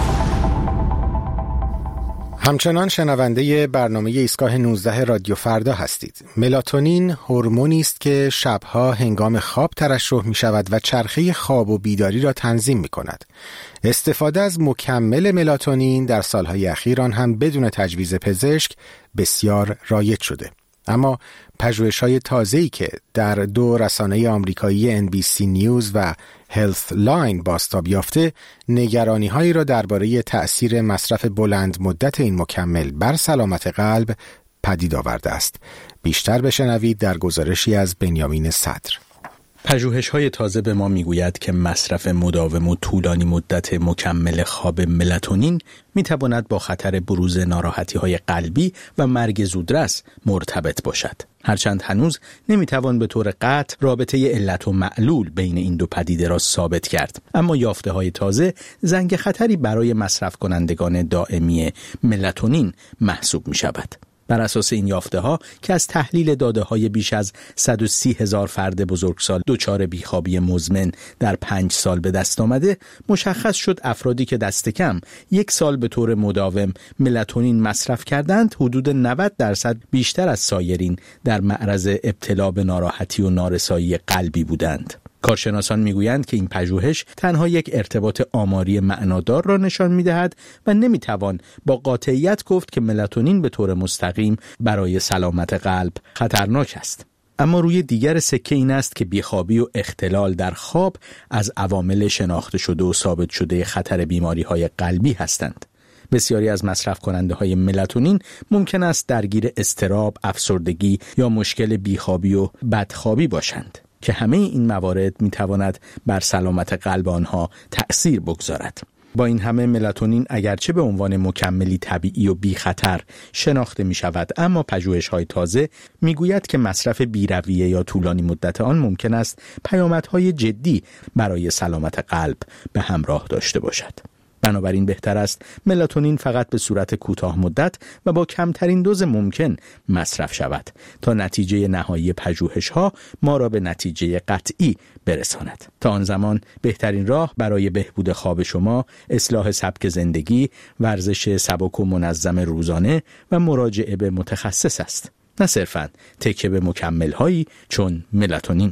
همچنان شنونده برنامه ایستگاه نوزده رادیو فردا هستید. ملاتونین هورمونی است که شبها هنگام خواب ترشح می شود و چرخه خواب و بیداری را تنظیم می کند. استفاده از مکمل ملاتونین در سالهای اخیر آن هم بدون تجویز پزشک بسیار رایج شده. اما پژوهش‌های تازه‌ای که در دو رسانه آمریکایی ان بی سی نیوز و هلث لاین بازتاب یافته، نگرانی‌هایی را درباره تأثیر مصرف بلند مدت این مکمل بر سلامت قلب پدید آورده است. بیشتر بشنوید در گزارشی از بنیامین صدر. پژوهش‌های تازه به ما میگوید که مصرف مداوم و طولانی مدت مکمل خواب ملاتونین میتواند با خطر بروز ناراحتی‌های قلبی و مرگ زودرس مرتبط باشد. هرچند هنوز نمیتوان به طور قطع رابطه علت و معلول بین این دو پدیده را ثابت کرد، اما یافته‌های تازه زنگ خطری برای مصرف کنندگان دائمی ملاتونین محسوب می‌شود. بر اساس این یافته‌ها که از تحلیل داده‌های بیش از صد و سی هزار فرد بزرگسال دچار بیخوابی مزمن در پنج سال به دست آمده، مشخص شد افرادی که دست کم یک سال به طور مداوم ملاتونین مصرف کردند، حدود نود درصد بیشتر از سایرین در معرض ابتلا به ناراحتی و نارسایی قلبی بودند. کارشناسان میگویند که این پژوهش تنها یک ارتباط آماری معنادار را نشان می‌دهد و نمی‌توان با قاطعیت گفت که ملاتونین به طور مستقیم برای سلامت قلب خطرناک است. اما روی دیگر سکه این است که بیخوابی و اختلال در خواب از عوامل شناخته شده و ثابت شده خطر بیماری‌های قلبی هستند. بسیاری از مصرف کننده های ملاتونین ممکن است درگیر اضطراب، افسردگی یا مشکل بیخوابی و بدخوابی باشند که همه این موارد میتواند بر سلامت قلب آنها تأثیر بگذارد. با این همه ملاتونین اگرچه به عنوان مکملی طبیعی و بی خطر شناخته می شود، اما پژوهش‌های تازه میگوید که مصرف بی‌رویه یا طولانی مدت آن ممکن است پیامدهای جدی برای سلامت قلب به همراه داشته باشد. بنابراین بهتر است ملاتونین فقط به صورت کوتاه مدت و با کمترین دوز ممکن مصرف شود تا نتیجه نهایی پژوهش‌ها ما را به نتیجه قطعی برساند. تا آن زمان بهترین راه برای بهبود خواب شما اصلاح سبک زندگی، ورزش سبک و منظم روزانه و مراجعه به متخصص است، نه صرفاً تکیه به مکمل‌هایی چون ملاتونین.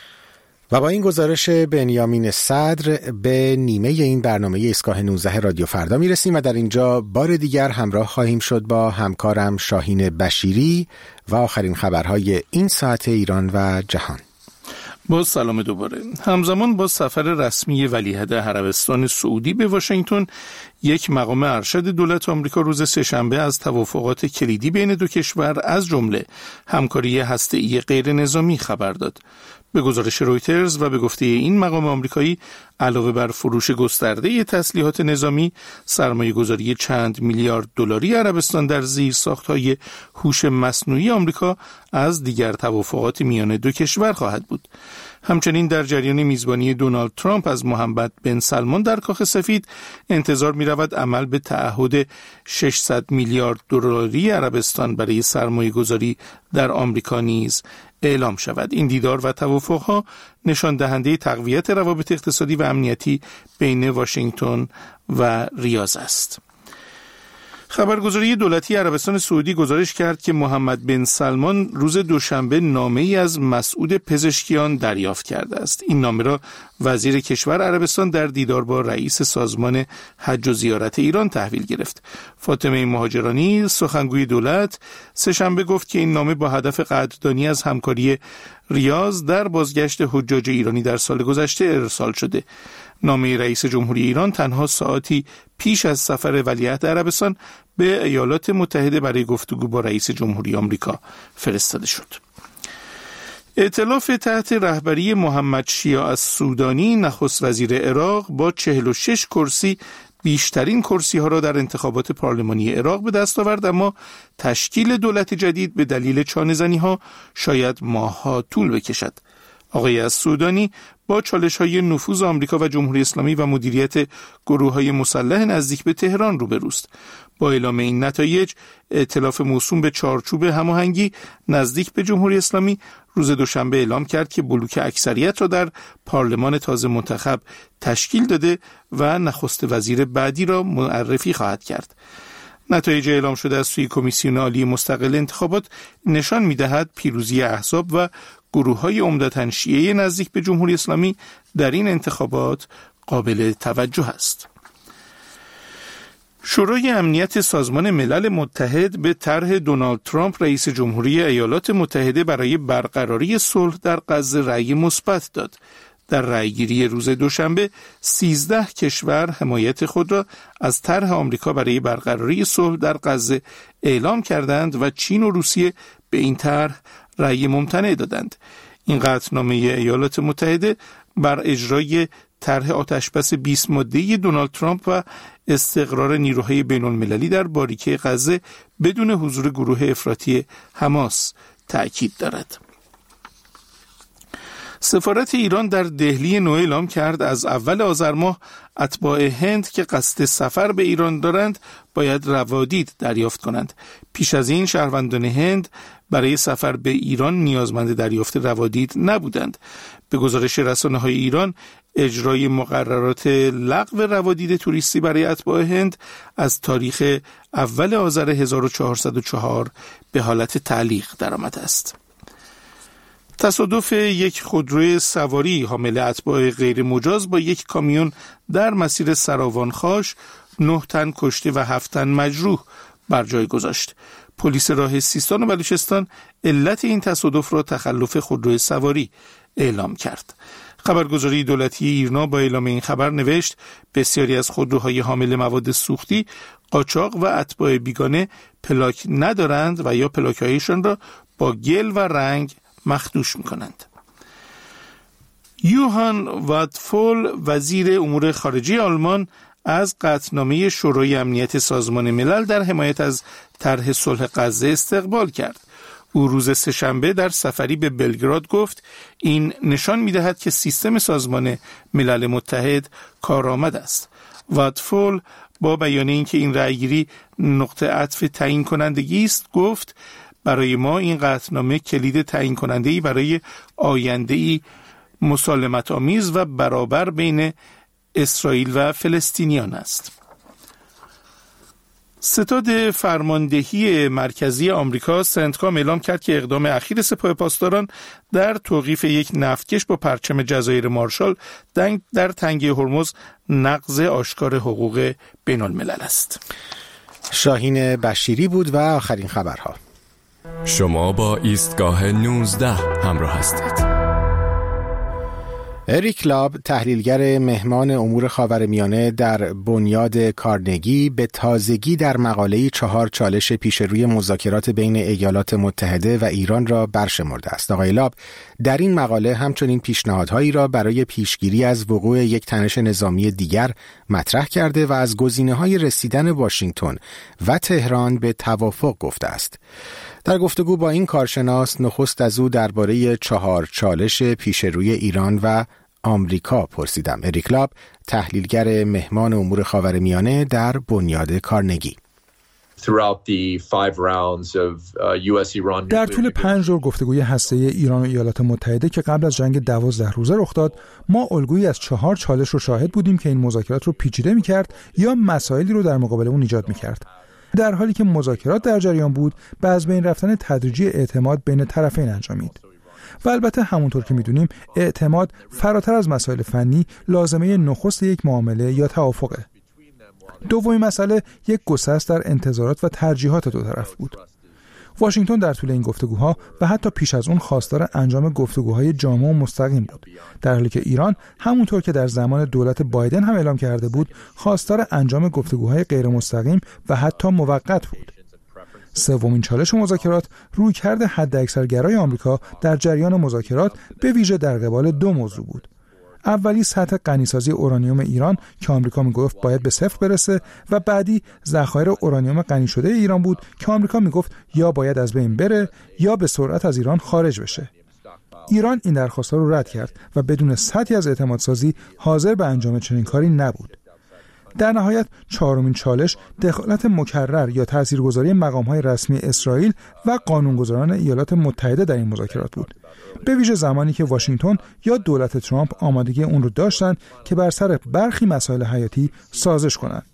و با این گزارش بنیامین صدر به نیمه این برنامه ایستگاه نوزده رادیو فردا میرسیم و در اینجا بار دیگر همراه خواهیم شد با همکارم شاهین بشیری و آخرین خبرهای این ساعت ایران و جهان. با سلام دوباره. همزمان با سفر رسمی ولیعهد عربستان سعودی به واشنگتن، یک مقام ارشد دولت آمریکا روز سه‌شنبه از توافقات کلیدی بین دو کشور از جمله همکاری هسته‌ای غیر نظامی خبر داد. به گزارش رویترز و به گفته این مقام آمریکایی، علاوه بر فروش گسترده تسلیحات نظامی، سرمایه‌گذاری چند میلیارد دلاری عربستان در زیرساخت‌های هوش مصنوعی آمریکا از دیگر توافقات میان دو کشور خواهد بود. همچنین در جریان میزبانی دونالد ترامپ از محمد بن سلمان در کاخ سفید، انتظار می‌رود عمل به تعهد ششصد میلیارد دلاری عربستان برای سرمایه‌گذاری در آمریکا نیز اعلام شود. این دیدار و توافقها نشان دهنده تقویت روابط اقتصادی و امنیتی بین واشنگتن و ریاض است. خبرگزاری دولتی عربستان سعودی گزارش کرد که محمد بن سلمان روز دوشنبه نامه‌ای از مسعود پزشکیان دریافت کرده است. این نامه را وزیر کشور عربستان در دیدار با رئیس سازمان حج و زیارت ایران تحویل گرفت. فاطمه مهاجرانی، سخنگوی دولت، سه‌شنبه گفت که این نامه با هدف قدردانی از همکاری ریاض در بازگشت حجاج ایرانی در سال گذشته ارسال شده. نامه رئیس جمهوری ایران تنها ساعتی پیش از سفر ولیعهد عربستان به ایالات متحده برای گفتگو با رئیس جمهوری آمریکا فرستاده شد. ائتلاف تحت رهبری محمد شیع السودانی، نخست وزیر عراق، با چهل و شش کرسی بیشترین کرسی ها را در انتخابات پارلمانی عراق به دست آورد، اما تشکیل دولت جدید به دلیل چانه‌زنی ها شاید ماه‌ها طول بکشد. آقای السودانی با چالش‌های نفوذ آمریکا و جمهوری اسلامی و مدیریت گروه‌های مسلح نزدیک به تهران روبروست. با اعلام این نتایج، ائتلاف موسوم به چارچوب هماهنگی نزدیک به جمهوری اسلامی روز دوشنبه اعلام کرد که بلوک اکثریت را در پارلمان تازه منتخب تشکیل داده و نخست وزیر بعدی را معرفی خواهد کرد. نتایج اعلام شده از سوی کمیسیون عالی مستقل انتخابات نشان می‌دهد پیروزی احزاب و گروه‌های عمدتاً شیعه نزدیک به جمهوری اسلامی در این انتخابات قابل توجه است. شورای امنیت سازمان ملل متحد به طرح دونالد ترامپ رئیس جمهوری ایالات متحده برای برقراری صلح در غزه رأی مثبت داد. در رأیگیری روز دوشنبه، سیزده کشور حمایت خود را از طرح آمریکا برای برقراری صلح در غزه اعلام کردند و چین و روسیه به این طرح رأی ممتنع دادند. این قطعنامه ایالات متحده بر اجرای طرح آتشبس بیست ماده‌ای دونالد ترامپ و استقرار نیروهای بین‌المللی در باریکه غزه بدون حضور گروه افراطی حماس تأکید دارد. سفارت ایران در دهلی نو اعلام کرد از اول آذر ماه اتباع هند که قصد سفر به ایران دارند باید روادید دریافت کنند. پیش از این شهروندان هند برای سفر به ایران نیازمند دریافت روادید نبودند. به گزارش رسانه‌های ایران، اجرای مقررات لغو روادید توریستی برای اتباع هند از تاریخ اول آذر هزار و چهارصد و چهار به حالت تعلیق درآمده است. تصادف یک خودروی سواری حامل اتباع غیر مجاز با یک کامیون در مسیر سراوانخاش نه تن کشته و هفت تن مجروح بر جای گذاشت. پلیس راه سیستان و بلوچستان علت این تصادف را تخلف خودروی سواری اعلام کرد. خبرگزاری دولتی ایرنا با اعلام این خبر نوشت بسیاری از خودروهای حامل مواد سوختی قاچاق و اتباع بیگانه پلاک ندارند و یا پلاک‌هایشان را با گل و رنگ مخدوش می‌کنند. یوهان واتفول وزیر امور خارجه آلمان از قطعنامه شورای امنیت سازمان ملل در حمایت از طرح صلح غزه استقبال کرد. او روز سه‌شنبه در سفری به بلگراد گفت این نشان می‌دهد که سیستم سازمان ملل متحد کارآمد است. واتفول با بیان اینکه این رأیگیری نقطه عطف تعیین کنندگی است گفت برای ما این قطعنامه کلید تعیین کننده‌ای برای آینده‌ای مسالمت آمیز و برابر بین اسرائیل و فلسطینیان است. ستاد فرماندهی مرکزی آمریکا سنتکام اعلام کرد که اقدام اخیر سپاه پاسداران در توقیف یک نفتکش با پرچم جزایر مارشال در تنگه هرمز نقض آشکار حقوق بین الملل است. شاهین بشیری بود و آخرین خبرها. شما با ایستگاه نوزده همراه هستید. اریک لاب، تحلیلگر مهمان امور خاورمیانه در بنیاد کارنگی، به تازگی در مقاله چهار چالش پیش روی مذاکرات بین ایالات متحده و ایران را برشمرده است. آقای لاب در این مقاله همچنین پیشنهادهایی را برای پیشگیری از وقوع یک تنش نظامی دیگر مطرح کرده و از گزینه‌های رسیدن واشنگتن و تهران به توافق گفته است. در گفتگو با این کارشناس نخست از او درباره چهار چالش پیش روی ایران و آمریکا پرسیدم. اریک لاب، تحلیلگر مهمان امور خاورمیانه در بنیاد کارنگی. در طول پنج دور گفتگوی هسته‌ای ایران و ایالات متحده که قبل از جنگ دوازده روزه رخ داد، ما الگویی از چهار چالش رو شاهد بودیم که این مذاکرات رو پیچیده می‌کرد یا مسائلی رو در مقابل اون ایجاد می‌کرد. در حالی که مذاکرات در جریان بود، به از بین رفتن تدریجی اعتماد بین طرفین انجامید. و البته همونطور که می‌دونیم، اعتماد فراتر از مسائل فنی لازمه نخست یک معامله یا توافقه. دومین مسئله یک گسست در انتظارات و ترجیحات دو طرف بود. واشنگتن در طول این گفتگوها و حتی پیش از اون خواستار انجام گفتگوهای جامع و مستقیم بود، در حالی که ایران همونطور که در زمان دولت بایدن هم اعلام کرده بود، خواستار انجام گفتگوهای غیر مستقیم و حتی موقت بود. سومین چالش مذاکرات، رویکرد حداکثرگرای آمریکا در جریان مذاکرات به ویژه در قبال دو موضوع بود. اولی سطح غنیسازی اورانیوم ایران که آمریکا میگفت باید به صفر برسه و بعدی ذخایر اورانیوم غنی شده ایران بود که آمریکا میگفت یا باید از بین بره یا به سرعت از ایران خارج بشه. ایران این درخواست‌ها رو رد کرد و بدون سطحی از اعتمادسازی حاضر به انجام چنین کاری نبود. در نهایت چهارمین چالش دخالت مکرر یا تاثیرگذاری مقام‌های رسمی اسرائیل و قانونگذاران ایالات متحده در این مذاکرات بود، به ویژه زمانی که واشنگتن یا دولت ترامپ آمادگی اون رو داشتن که بر سر برخی مسائل حیاتی سازش کنند.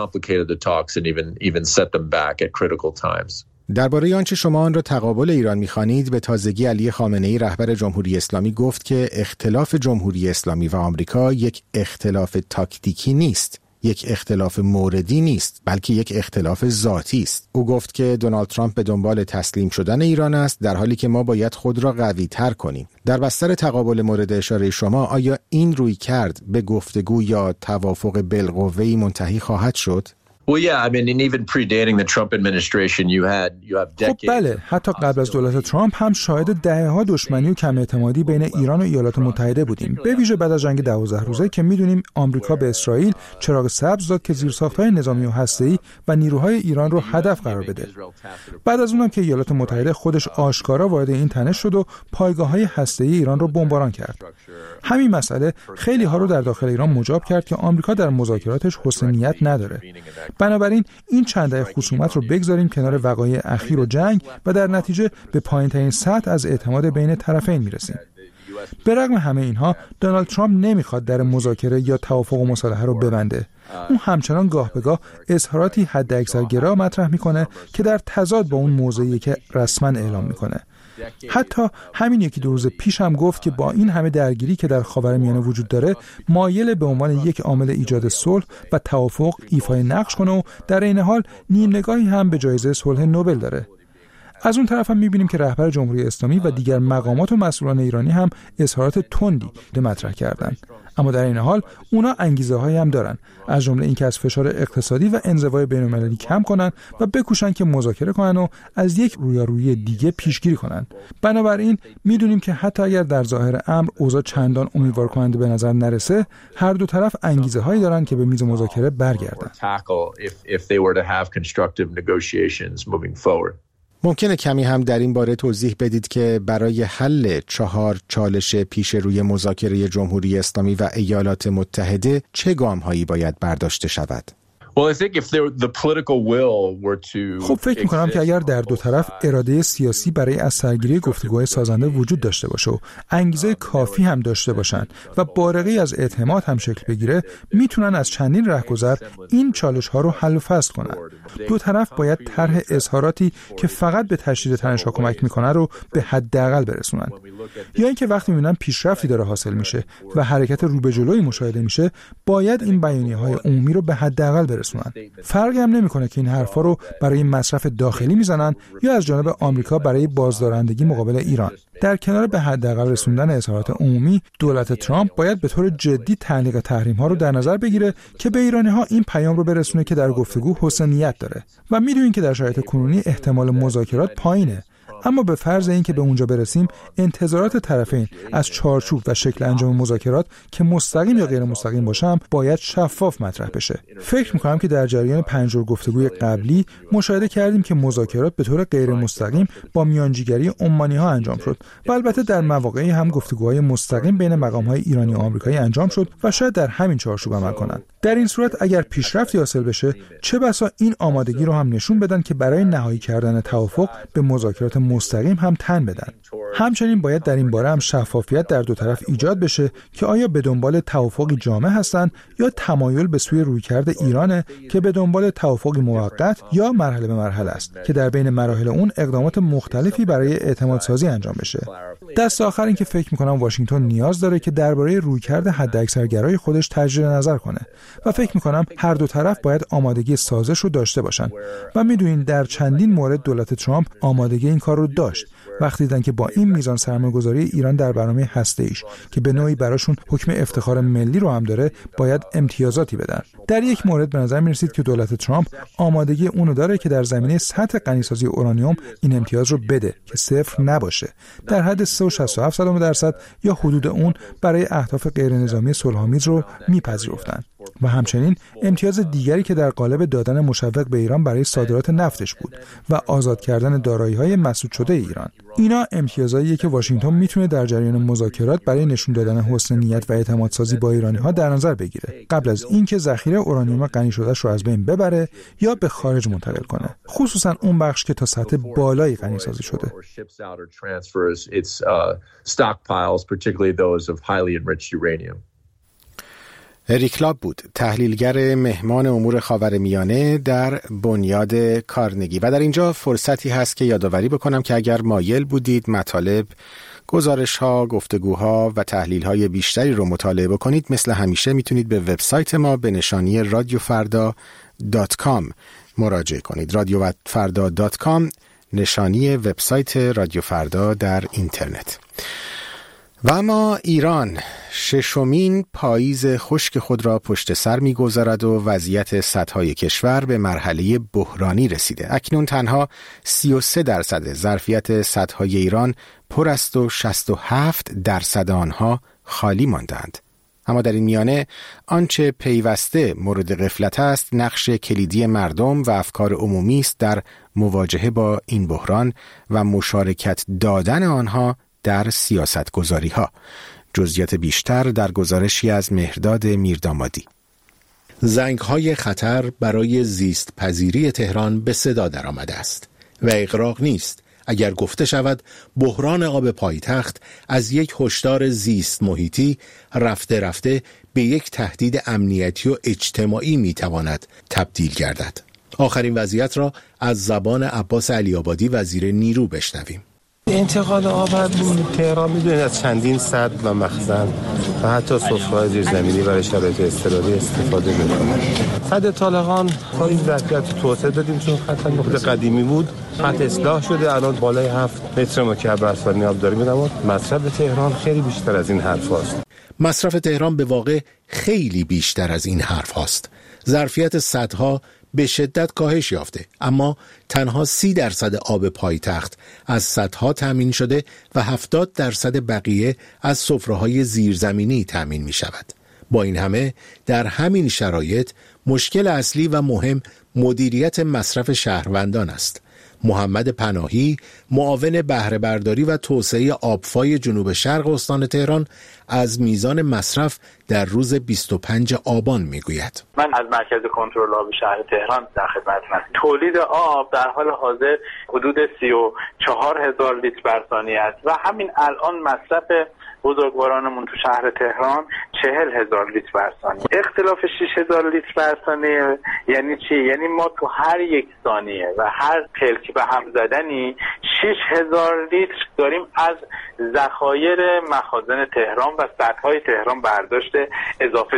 درباره آنچه شما آن را تقابل ایران می‌خوانید، به تازگی علی خامنه‌ای رهبر جمهوری اسلامی گفت که اختلاف جمهوری اسلامی و آمریکا یک اختلاف تاکتیکی نیست، یک اختلاف موردی نیست، بلکه یک اختلاف ذاتی است. او گفت که دونالد ترامپ به دنبال تسلیم شدن ایران است، در حالی که ما باید خود را قوی تر کنیم. در بستر تقابل مورد اشاره شما، آیا این روی کرد به گفتگو یا توافق بالقوه‌ای منتهی خواهد شد؟ خب بله، حتی قبل از دولت ترامپ هم شاهد دهه‌ها دشمنی و کم اعتمادی بین ایران و ایالات متحده بودیم، به ویژه بعد از جنگ دوازده روزه که میدونیم آمریکا به اسرائیل چراغ سبز داد که زیرساخت‌های نظامی و هسته‌ای و نیروهای ایران رو هدف قرار بده. بعد از اونم که ایالات متحده خودش آشکارا وارد این تنش شد و پایگاه‌های هسته‌ای ایران رو بمباران کرد. همین مسئله خیلی ها رو در داخل ایران مجاب کرد که آمریکا در مذاکراتش حسن نیت نداره. بنابراین این چند دهه خصومت رو بگذاریم کنار وقایع اخیر و جنگ و در نتیجه به پایین‌ترین سطح از اعتماد بین طرفین میرسیم. به رغم همه اینها، دونالد ترامپ نمیخواد در مذاکره یا توافق و مصالحه رو ببنده. اون همچنان گاه به گاه اظهاراتی حداکثرگرا مطرح میکنه که در تضاد با اون موضوعی که رسما اعلام میکنه. حتی همین یکی دو روز پیش هم گفت که با این همه درگیری که در خاورمیانه وجود داره، مایل به عنوان یک عامل ایجاد صلح و توافق ایفای نقش کنه و در این حال نیم نگاهی هم به جایزه صلح نوبل داره. از اون طرف هم می‌بینیم که رهبر جمهوری اسلامی و دیگر مقامات و مسئولان ایرانی هم اظهارات تندی مطرح کردند، اما در این حال اونا انگیزه‌هایی هم دارن، از جمله اینکه از فشار اقتصادی و انزوای بین‌المللی کم کنن و بکوشن که مذاکره کنن و از یک رویارویی دیگه پیشگیری کنن. بنابراین میدونیم که حتی اگر در ظاهر امر اوضاع چندان امیدوار کننده به نظر نرسه، هر دو طرف انگیزه‌هایی دارن که به میز مذاکره برگردن. ممکنه کمی هم در این باره توضیح بدید که برای حل چهار چالش پیش روی مذاکره جمهوری اسلامی و ایالات متحده چه گام‌هایی باید برداشته شود؟ خب فکر میکنم که اگر در دو طرف اراده سیاسی برای از سرگیری گفتگوهای سازنده وجود داشته باشه و انگیزه کافی هم داشته باشن و بارقه‌ای از اعتماد هم شکل بگیره، میتونن از چندین رهگذر این چالش ها رو حل و فصل کنن. دو طرف باید طرح اظهاراتی که فقط به تشدید تنش‌ها کمک میکنه رو به حداقل برسونن، یا اینکه وقتی میبینن پیشرفتی داره حاصل میشه و حرکت رو به جلوی مشاهده میشه، باید این بیانیه‌های عمومی رو به حداقل برسونن. برسونن. فرقی هم نمیکنه که این حرفا رو برای مصرف داخلی میزنن یا از جانب آمریکا برای بازدارندگی مقابل ایران. در کنار به حداقل رسوندن اظهارات عمومی، دولت ترامپ باید به طور جدی تعلیق تحریم‌ها رو در نظر بگیره که به ایرانی‌ها این پیام رو برسونه که در گفتگو حسن نیت داره. و میدونین که در شرایط کنونی احتمال مذاکرات پایینه. اما به فرض اینکه به اونجا برسیم، انتظارات طرفین از چارچوب و شکل انجام مذاکرات که مستقیم یا غیر مستقیم باشه باید شفاف مطرح بشه. فکر می‌کنم که در جریان پنج جور گفتگوی قبلی مشاهده کردیم که مذاکرات به طور غیر مستقیم با میانجیگری عمانی‌ها انجام شد و البته در مواقعی هم گفتگوهای مستقیم بین مقام‌های ایرانی و آمریکایی انجام شد و شاید در همین چارچوب عمل کنند. در این صورت اگر پیشرفتی حاصل بشه، چه بسا این آمادگی رو هم نشون بدن که برای نهایی کردن توافق به مذاکرات مستقیم هم تن بدن. همچنین باید در این باره هم شفافیت در دو طرف ایجاد بشه که آیا به دنبال توافقی جامع هستن یا تمایل به سوی رویکرد ایرانه که به دنبال توافقی موقت یا مرحله به مرحله است که در بین مراحل اون اقدامات مختلفی برای اعتمادسازی انجام بشه. دست آخر این که فکر می‌کنم واشنگتن نیاز داره که درباره رویکرد حداکثرگرای خودش تجدید نظر کنه و فکر می‌کنم هر دو طرف باید آمادگی سازش رو داشته باشن و می‌دونین در چندین مورد دولت ترامپ آمادگی این کار رو داشت. وقتی دیدن که با این میزان سرمایه‌گذاری ایران در برنامه هسته‌ایش که به نوعی براشون حکم افتخار ملی رو هم داره، باید امتیازاتی بدن. در یک مورد به نظر می‌رسید که دولت ترامپ آمادگی اونو داره که در زمینه سطح غنیسازی اورانیوم این امتیاز رو بده که صفر نباشه، در حد سه و شصت و هفت درصد یا حدود اون برای اهداف غیرنظامی صلح‌آمیز رو میپذیرفتن. و همچنین امتیاز دیگری که در قالب دادن مشوق به ایران برای صادرات نفتش بود و آزاد کردن دارایی‌های مسدود شده ایران. اینا امتیازاییه که واشنگتن میتونه در جریان مذاکرات برای نشون دادن حسن نیت و اعتمادسازی با ایرانی‌ها در نظر بگیره، قبل از اینکه ذخیره اورانیوم غنی شده‌اش رو از بین ببره یا به خارج منتقل کنه، خصوصا اون بخش که تا سطح بالایی غنی سازی شده. اریک لاب بود، تحلیلگر مهمان امور خاورمیانه در بنیاد کارنگی. و در اینجا فرصتی هست که یادآوری بکنم که اگر مایل بودید مطالب، گزارش‌ها، گفتگوها و تحلیل‌های بیشتری رو مطالعه بکنید، مثل همیشه میتونید به وبسایت ما به نشانی رادیو فردا دات کام مراجعه کنید. رادیو فردا دات کام نشانی وبسایت رادیو فردا در اینترنت. و اما ایران ششمین پاییز خشک خود را پشت سر می‌گذارد و وضعیت سدهای کشور به مرحله بحرانی رسیده. اکنون تنها سی و سه درصد ظرفیت سدهای ایران پر است و شصت و هفت درصد آنها خالی ماندند. اما در این میانه آنچه پیوسته مورد غفلت است نقش کلیدی مردم و افکار عمومی است در مواجهه با این بحران و مشارکت دادن آنها در سیاست گذاری ها. جزئیات بیشتر در گزارشی از مهرداد میردامادی. زنگ های خطر برای زیست پذیری تهران به صدا در آمده است و اغراق نیست اگر گفته شود بحران آب پایتخت از یک هشدار زیست محیطی رفته رفته به یک تهدید امنیتی و اجتماعی میتواند تبدیل گردد. آخرین وضعیت را از زبان عباس علی‌آبادی وزیر نیرو بشنویم. انتقال آب از تهران میدونید از چندین سد و مخزن و حتی سفره‌های زیرزمینی برای شرایط اضطراری استفاده می‌کنه. سد طالقان تا این ظرفیت توسعه دادیم چون خط نقل قدیمی بود، خط اصلاح شده، الان بالای هفت متر مکعب اسفلنی آب داریم. اما مصرف تهران خیلی بیشتر از این حرف هاست. مصرف تهران به واقع خیلی بیشتر از این حرف هاست. ظرفیت سدها به شدت کاهش یافته، اما تنها سی درصد آب پایتخت از سدها تامین شده و هفتاد درصد بقیه از سفره‌های زیرزمینی تامین می شود. با این همه در همین شرایط مشکل اصلی و مهم مدیریت مصرف شهروندان است. محمد پناهی، معاون بهره برداری و توسعه آبفای جنوب شرق استان تهران، از میزان مصرف در روز بیست و پنجم آبان میگوید. من از مرکز کنترل آب شهر تهران در خدمتتون هستم. تولید آب در حال حاضر حدود سی و چهار هزار لیتر بر ثانیه است و همین الان مصرف بزرگوارانمون تو شهر تهران چهل هزار لیتر بر ثانیه. اختلاف شش هزار لیتر بر ثانیه یعنی چی؟ یعنی ما تو هر یک ثانیه و هر پلک به هم زدنی شش هزار لیتر داریم از ذخایر مخازن تهران و سدهای تهران برداشت اضافه داریم.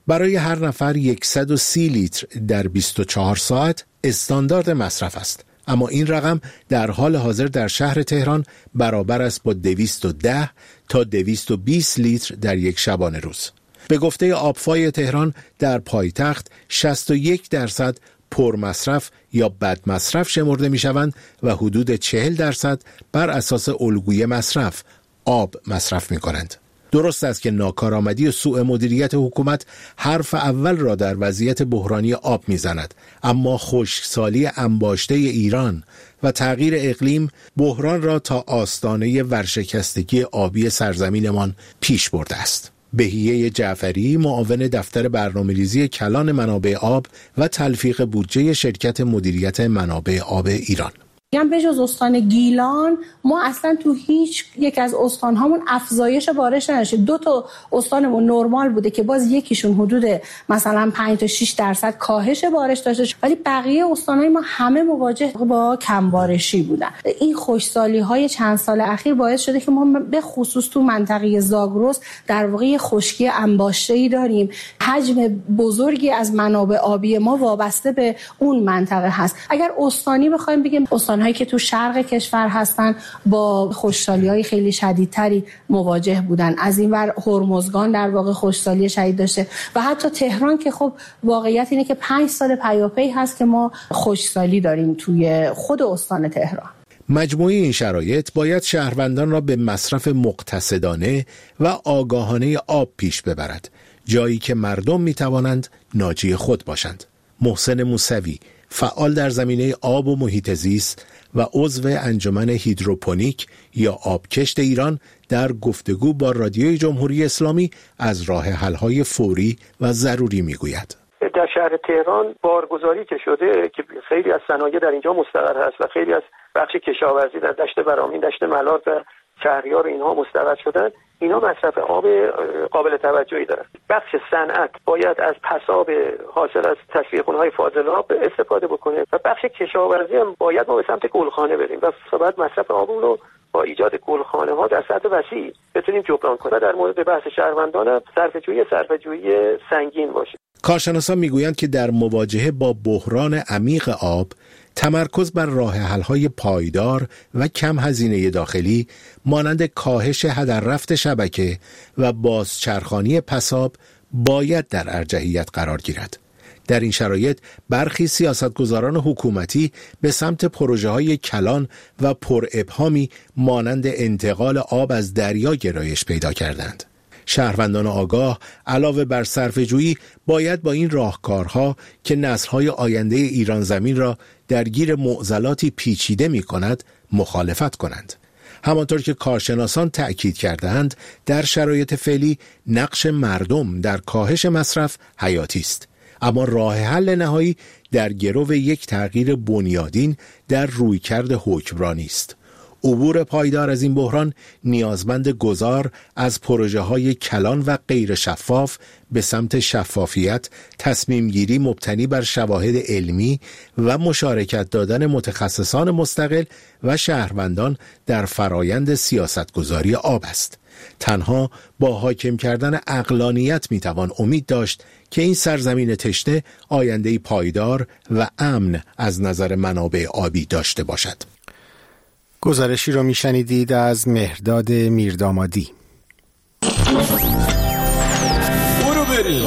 برای هر نفر صد و سی لیتر در بیست و چهار ساعت استاندارد مصرف است، اما این رقم در حال حاضر در شهر تهران برابر است با دویست و ده تا دویست و بیست لیتر در یک شبانه روز. به گفته آبفای تهران در پایتخت شصت و یک درصد پر مصرف یا بد مصرف شمرده می شوند و حدود چهل درصد بر اساس الگوی مصرف آب مصرف می کنند. درست است که ناکارآمدی و سوء مدیریت حکومت حرف اول را در وضعیت بحرانی آب میزند، اما خشکسالی انباشته ایران و تغییر اقلیم بحران را تا آستانه ورشکستگی آبی سرزمینمان پیش برده است. بهیه جعفری، معاون دفتر برنامه‌ریزی کلان منابع آب و تلفیق بودجه شرکت مدیریت منابع آب ایران: میگم به جز استان گیلان ما اصلا تو هیچ یک از استانهامون افزایش بارش نداشتیم. دو تا استانمون نرمال بوده که باز یکیشون حدود مثلا پنج تا شش درصد کاهش بارش داشته، ولی بقیه استانهای ما همه مواجه با کم بارشی بودن. این خشکسالی‌های چند سال اخیر باعث شده که ما به خصوص تو منطقه زاگرس در واقع خشکی انباشته‌ای داریم. حجم بزرگی از منابع آبی ما وابسته به اون منطقه هست. اگر استانی بخوایم بگیم، استان هایی که تو شرق کشور هستن با خشکسالی‌های خیلی شدیدتری مواجه بودن. از این ور هرمزگان در واقع خشکسالی شدید داشته و حتی تهران که خب واقعیت اینه که پنج سال پیاپی هست که ما خشکسالی داریم توی خود استان تهران. مجموعه این شرایط باید شهروندان را به مصرف مقتصدانه و آگاهانه آب پیش ببرد، جایی که مردم می توانند ناجی خود باشند. محسن موسوی، فعال در زمینه آب و محیط زیست و عضو انجمن هیدروپونیک یا آبکشت ایران، در گفتگو با رادیوی جمهوری اسلامی از راه حل‌های فوری و ضروری میگوید. در شهر تهران بارگذاری که شده که خیلی از صنایع در اینجا مستقر هست و خیلی از بخش کشاورزی در دشت برامین، دشت ملار و شهریار اینها مستقر شدن، اینا مصرف آب قابل توجهی دارن. بخش صنعت باید از پساب حاصل از تصفیه خونه‌های فاضلاب استفاده بکنه و بخش کشاورزی هم باید ما به سمت گلخانه بریم و باید مصرف آب رو با ایجاد گلخانه ها در سطح وسیع بتونیم جبران کنیم. در مورد بحث شهروندان هم صرفه‌جویی صرفه‌جویی سنگین باشه. کارشناسان میگویند که در مواجهه با بحران عمیق آب، تمرکز بر راه حل‌های پایدار و کم هزینه داخلی مانند کاهش هدر رفت شبکه و بازچرخانی پساب باید در ارجحیت قرار گیرد. در این شرایط برخی سیاستگزاران حکومتی به سمت پروژه‌های کلان و پر ابهامی مانند انتقال آب از دریا گرایش پیدا کردند. شهروندان آگاه علاوه بر صرفه‌جویی باید با این راهکارها که نسل‌های آینده ایران زمین را درگیر معضلاتی پیچیده می‌کند مخالفت کنند. همانطور که کارشناسان تأکید کردند، در شرایط فعلی نقش مردم در کاهش مصرف حیاتی است، اما راه حل نهایی در گرو یک تغییر بنیادین در رویکرد حکمرانی است. عبور پایدار از این بحران نیازمند گذار از پروژه‌های کلان و غیر شفاف به سمت شفافیت، تصمیم گیری مبتنی بر شواهد علمی و مشارکت دادن متخصصان مستقل و شهروندان در فرایند سیاستگذاری آب است. تنها با حاکم کردن عقلانیت میتوان امید داشت که این سرزمین تشنه آینده‌ای پایدار و امن از نظر منابع آبی داشته باشد. گزارشی رو میشنیدید از مهرداد میردامادی. برو بریم.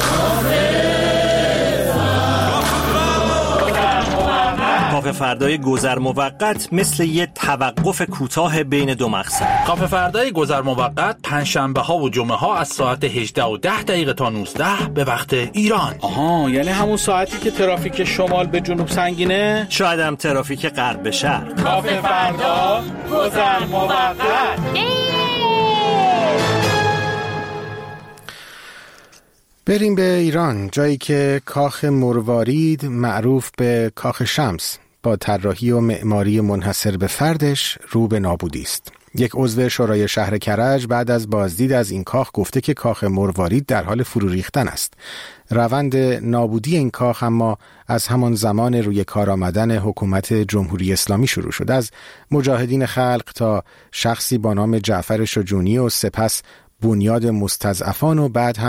کافه فردای گذر موقت مثل یه توقف کوتاه بین دو مقصد. کافه فردای گذر موقت پنجشنبه ها و جمعه ها از ساعت هجده و ده دقیقه تا نوزده به وقت ایران. آها، یعنی همون ساعتی که ترافیک شمال به جنوب سنگینه؟ شاید هم ترافیک غرب به شرق. کافه فردا گذر موقت. بریم به ایران، جایی که کاخ مروارید معروف به کاخ شمس با طراحی و معماری منحصر به فردش رو به نابودی است. یک عضو شورای شهر کرج بعد از بازدید از این کاخ گفته که کاخ مروارید در حال فرو ریختن است. روند نابودی این کاخ اما از همان زمان روی کار آمدن حکومت جمهوری اسلامی شروع شد. از مجاهدین خلق تا شخصی با نام جعفر شجونی و سپس بنیاد مستضعفان و بعد هم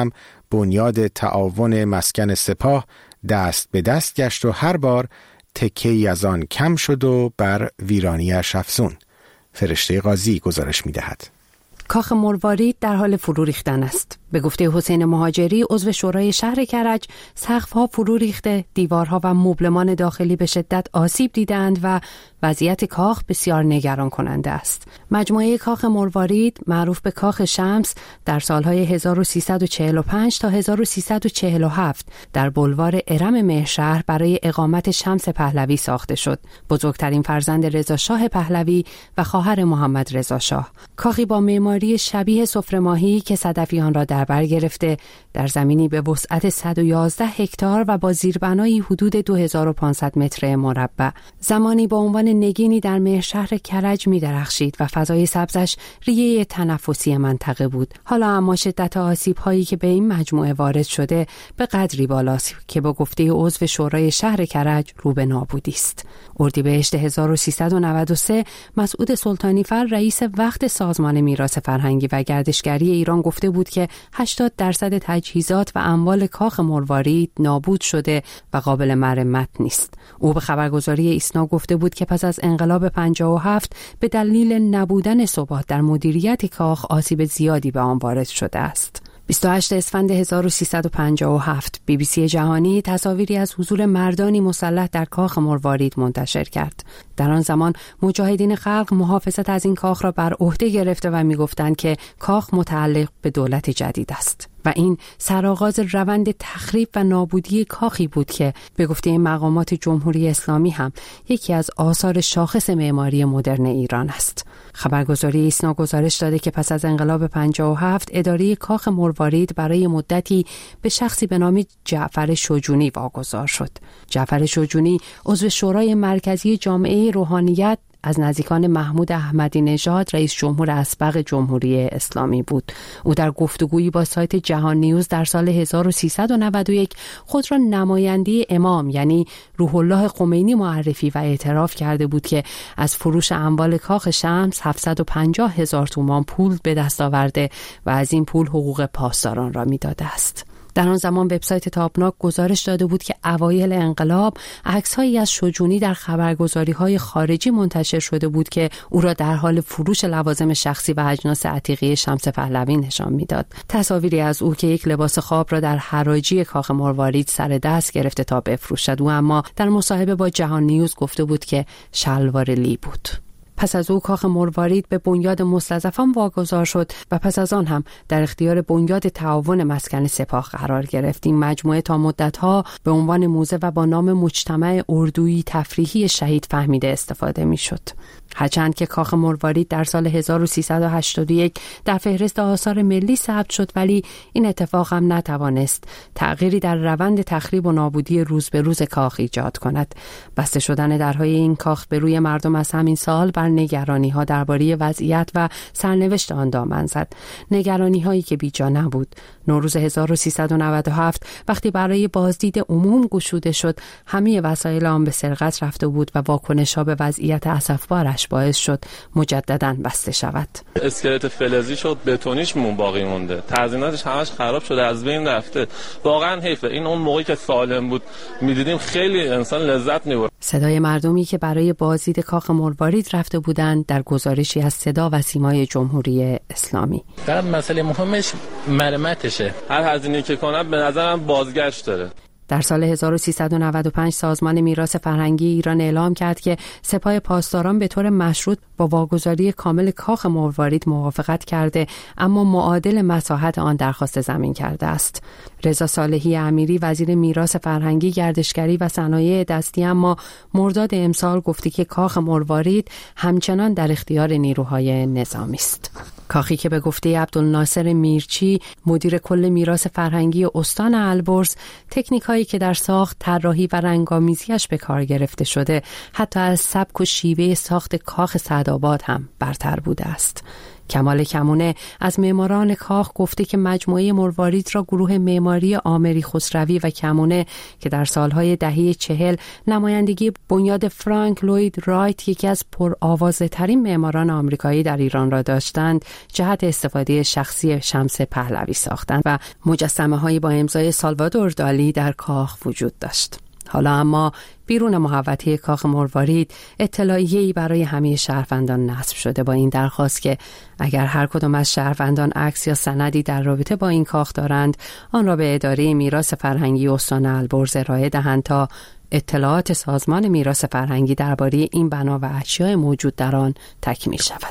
بنیاد تعاون مسکن سپاه دست به دست گشت و هر بار تکه‌ای از آن کم شد و بر ویرانی‌اش افزون. فرشته قاضی گزارش می‌دهد. کاخ مروارید در حال فرو ریختن است. به گفته حسین مهاجری عضو شورای شهر کرج، سقف‌ها فرو ریخته، دیوارها و مبلمان داخلی به شدت آسیب دیدند و وضعیت کاخ بسیار نگران کننده است. مجموعه کاخ مروارید معروف به کاخ شمس در سالهای هزار و سیصد و چهل و پنج تا هزار و سیصد و چهل و هفت در بلوار ارم مهرشهر برای اقامت شمس پهلوی ساخته شد، بزرگترین فرزند رضا شاه پهلوی و خواهر محمد رضا شاه. کاخی با معماری شبیه سفره ماهی که صدفیان را در بر گرفته، در زمینی به وسعت صد و یازده هکتار و با زیربنایی حدود دو هزار و پانصد متر مربع. زمانی با عنوان نگینی در مهرشهر کرج می درخشید و فضای سبزش ریه تنفسی منطقه بود. حالا اما شدت آسیب هایی که به این مجموعه وارد شده به قدری بالاست که با گفته عضو شورای شهر کرج رو به نابودی است. اردیبهشت هزار و سیصد و نود و سه مسعود سلطانی فر رئیس وقت سازمان میراث فرهنگی و گردشگری ایران گفته بود که هشتاد درصد تجهیزات و اموال کاخ مروارید نابود شده و قابل مرمت نیست. او به خبرگزاری ایسنا گفته بود که پس از انقلاب پنجاه و هفت به دلیل نبودن ثبات در مدیریت کاخ آسیب زیادی به آن وارد شده است. بیست و هشتم اسفند هزار و سیصد و پنجاه و هفت بی بی سی جهانی تصاویری از حضور مردانی مسلح در کاخ مروارید منتشر کرد. در آن زمان مجاهدین خلق محافظت از این کاخ را بر عهده گرفته و می‌گفتند که کاخ متعلق به دولت جدید است و این سرآغاز روند تخریب و نابودی کاخی بود که به گفته مقامات جمهوری اسلامی هم یکی از آثار شاخص معماری مدرن ایران است. خبرگزاری ایسنا گزارش داده که پس از انقلاب پنجاه و هفت اداره کاخ مروارید برای مدتی به شخصی به نام جعفر شجونی واگذار شد. جعفر شجونی عضو شورای مرکزی جامعه روحانیت از نزدیکان محمود احمدی نژاد رئیس جمهور اسبق جمهوری اسلامی بود. او در گفتگویی با سایت جهان نیوز در سال هزار و سیصد و نود و یک خود را نماینده امام یعنی روح الله خمینی معرفی و اعتراف کرده بود که از فروش اموال کاخ شمس هفتصد و پنجاه هزار تومان پول به دست آورده و از این پول حقوق پاسداران را میداده است. در آن زمان وبسایت تابناک گزارش داده بود که اوایل انقلاب عکس‌هایی از شجونی در خبرگزاری‌های خارجی منتشر شده بود که او را در حال فروش لوازم شخصی و اجناس عتیقه شمس پهلوی نشان میداد. تصاویری از او که یک لباس خواب را در حراجی کاخ مروارید سر دست گرفته تا بفروشد. او اما در مصاحبه با جهان نیوز گفته بود که شلوار لی بود. پس از او کاخ مروارید به بنیاد مستضعفان واگذار شد و پس از آن هم در اختیار بنیاد تعاون مسکن سپاه قرار گرفت. این مجموعه تا مدت‌ها به عنوان موزه و با نام مجتمع اردویی تفریحی شهید فهمیده استفاده می‌شد. هرچند که کاخ مروارید در سال هزار و سیصد و هشتاد و یک در فهرست آثار ملی ثبت شد، ولی این اتفاق هم نتوانست تغییری در روند تخریب و نابودی روز به روز کاخ ایجاد کند. بسته شدن درهای این کاخ به روی مردم از همین سال بر نگرانی‌ها درباره وضعیت و سرنوشت آن دامن زد. نگرانی‌هایی که بیجا نبود. نوروز هزار و سیصد و نود و هفت وقتی برای بازدید عموم گشوده شد، همه وسایل آن به سرقت رفته بود و واکنش‌ها به وضعیت اسفبارش باعث شد مجدداً بسته شود. اسکلت فلزی شد، بتونیش مون باقی مونده، تزییناتش همش خراب شده، از بین رفته. واقعاً حیفه. این اون موقعی که سالم بود می‌دیدیم خیلی انسان لذت می‌برد. صدای مردمی که برای بازدید کاخ مروارید رفته بودند در گزارشی از صدا و سیمای جمهوری اسلامی. در مسئله مهمش مرمتشه. هر هزینه‌ای که کنه به نظرم بازگشت داره. در سال هزار و سیصد و نود و پنج سازمان میراث فرهنگی ایران اعلام کرد که سپاه پاسداران به طور مشروط با واگذاری کامل کاخ مروارید موافقت کرده، اما معادل مساحت آن درخواست زمین کرده است. رضا صالحی امیری وزیر میراث فرهنگی، گردشگری و صنایع دستی اما مرداد امسال گفته که کاخ مروارید همچنان در اختیار نیروهای نظامی است. کاخی که به گفته عبدالناصر میرچی مدیر کل میراث فرهنگی استان البرز، تکنیکایی که در ساخت، طراحی و رنگامیزیش به کار گرفته شده حتی از سبک و شیوه ساخت کاخ سعدآباد هم برتر بوده است. کمال کمونه از معماران کاخ گفته که مجموعه مروارید را گروه معماری آمری خسروی و کمونه که در سالهای دهه چهل نمایندگی بنیاد فرانک لوید رایت یکی از پرآوازه ترین معماران آمریکایی در ایران را داشتند جهت استفاده شخصی شمس پهلوی ساختند و مجسمه هایی با امضای سالوادور دالی در کاخ وجود داشت. حالا اما بیرون محوطه کاخ مروارید اطلاعیه‌ای برای همه شهروندان نصب شده با این درخواست که اگر هر کدام از شهروندان عکس یا سندی در رابطه با این کاخ دارند آن را به اداره میراث فرهنگی استان البرز ارائه دهند تا اطلاعات سازمان میراث فرهنگی درباره این بنا و اشیاء موجود در آن تکمیل شود.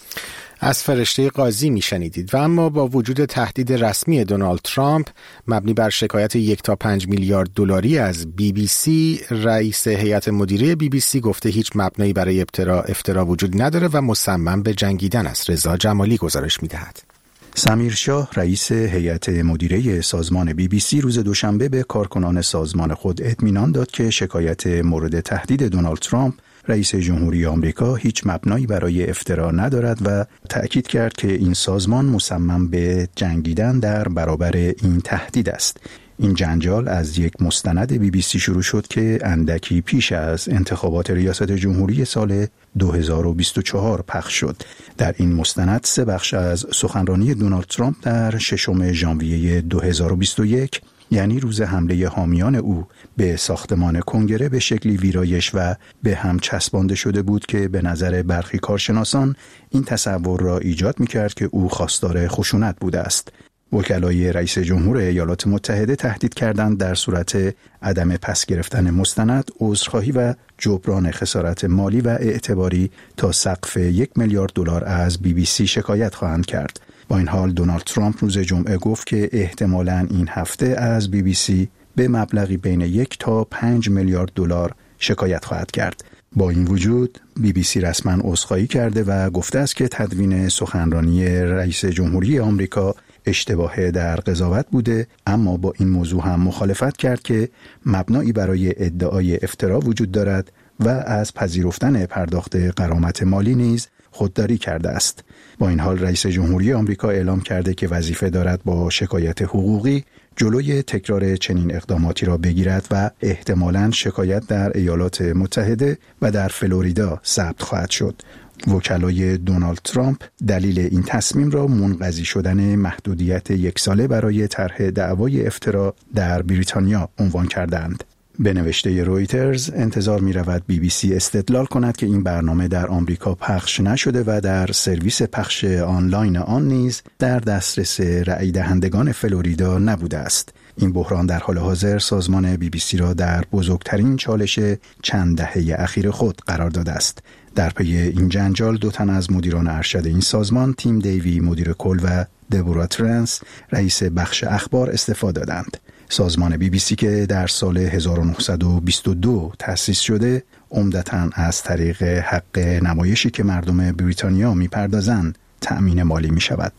از فرشته قاضی میشنیدید. و اما با وجود تهدید رسمی دونالد ترامپ مبنی بر شکایت یک تا پنج میلیارد دلاری از بی بی سی، رئیس هیئت مدیره بی بی سی گفته هیچ مبنایی برای افترا افترا وجود نداره و مصمم به جنگیدن است. رضا جمالی گزارش میدهد. سمیر شاه رئیس هیئت مدیره سازمان بی بی سی روز دوشنبه به کارکنان سازمان خود اطمینان داد که شکایت مورد تهدید دونالد ترامپ رئیس جمهوری آمریکا هیچ مبنایی برای افترا ندارد و تأکید کرد که این سازمان مصمم به جنگیدن در برابر این تهدید است. این جنجال از یک مستند بی بی سی شروع شد که اندکی پیش از انتخابات ریاست جمهوری سال دو هزار و بیست و چهار پخش شد. در این مستند سه بخش از سخنرانی دونالد ترامپ در ششم ژانویه دو هزار و بیست و یک، یعنی روز حمله حامیان او به ساختمان کنگره، به شکلی ویرایش و به هم چسبانده شده بود که به نظر برخی کارشناسان این تصور را ایجاد می‌کرد که او خواستار خشونت بوده است. وکلای رئیس جمهور ایالات متحده تهدید کردند در صورت عدم پس گرفتن مستند، عذرخواهی و جبران خسارت مالی و اعتباری تا سقف یک میلیارد دلار از بی بی سی شکایت خواهند کرد. با این حال دونالد ترامپ روز جمعه گفت که احتمالاً این هفته از بی بی سی به مبلغی بین یک تا پنج میلیارد دلار شکایت خواهد کرد. با این وجود بی بی سی رسما عذرخواهی کرده و گفته است که تدوین سخنرانی رئیس جمهوری آمریکا اشتباه در قضاوت بوده، اما با این موضوع هم مخالفت کرد که مبنایی برای ادعای افترا وجود دارد و از پذیرفتن پرداخت غرامت مالی نیز خودداری کرده است. با این حال رئیس جمهوری آمریکا اعلام کرده که وظیفه دارد با شکایت حقوقی جلوی تکرار چنین اقداماتی را بگیرد و احتمالاً شکایت در ایالات متحده و در فلوریدا ثبت خواهد شد. وکلای دونالد ترامپ دلیل این تصمیم را منقضی شدن محدودیت یک ساله برای طرح دعوای افترا در بریتانیا عنوان کردند. به نوشته رویترز انتظار می رود بی بی سی استدلال کند که این برنامه در آمریکا پخش نشده و در سرویس پخش آنلاین آن نیز در دسترس رأی دهندگان فلوریدا نبوده است. این بحران در حال حاضر سازمان بی بی سی را در بزرگترین چالش چند دهه اخیر خود قرار داده است. در پی این جنجال دو تن از مدیران ارشد این سازمان، تیم دیوی مدیر کل و دبورا ترنس رئیس بخش اخبار استعفا دادند. سازمان بی بی سی که در سال هزار و نهصد و بیست و دو تأسیس شده، عمدتاً از طریق حق نمایشی که مردم بریتانیا می‌پردازند تأمین مالی می‌شود.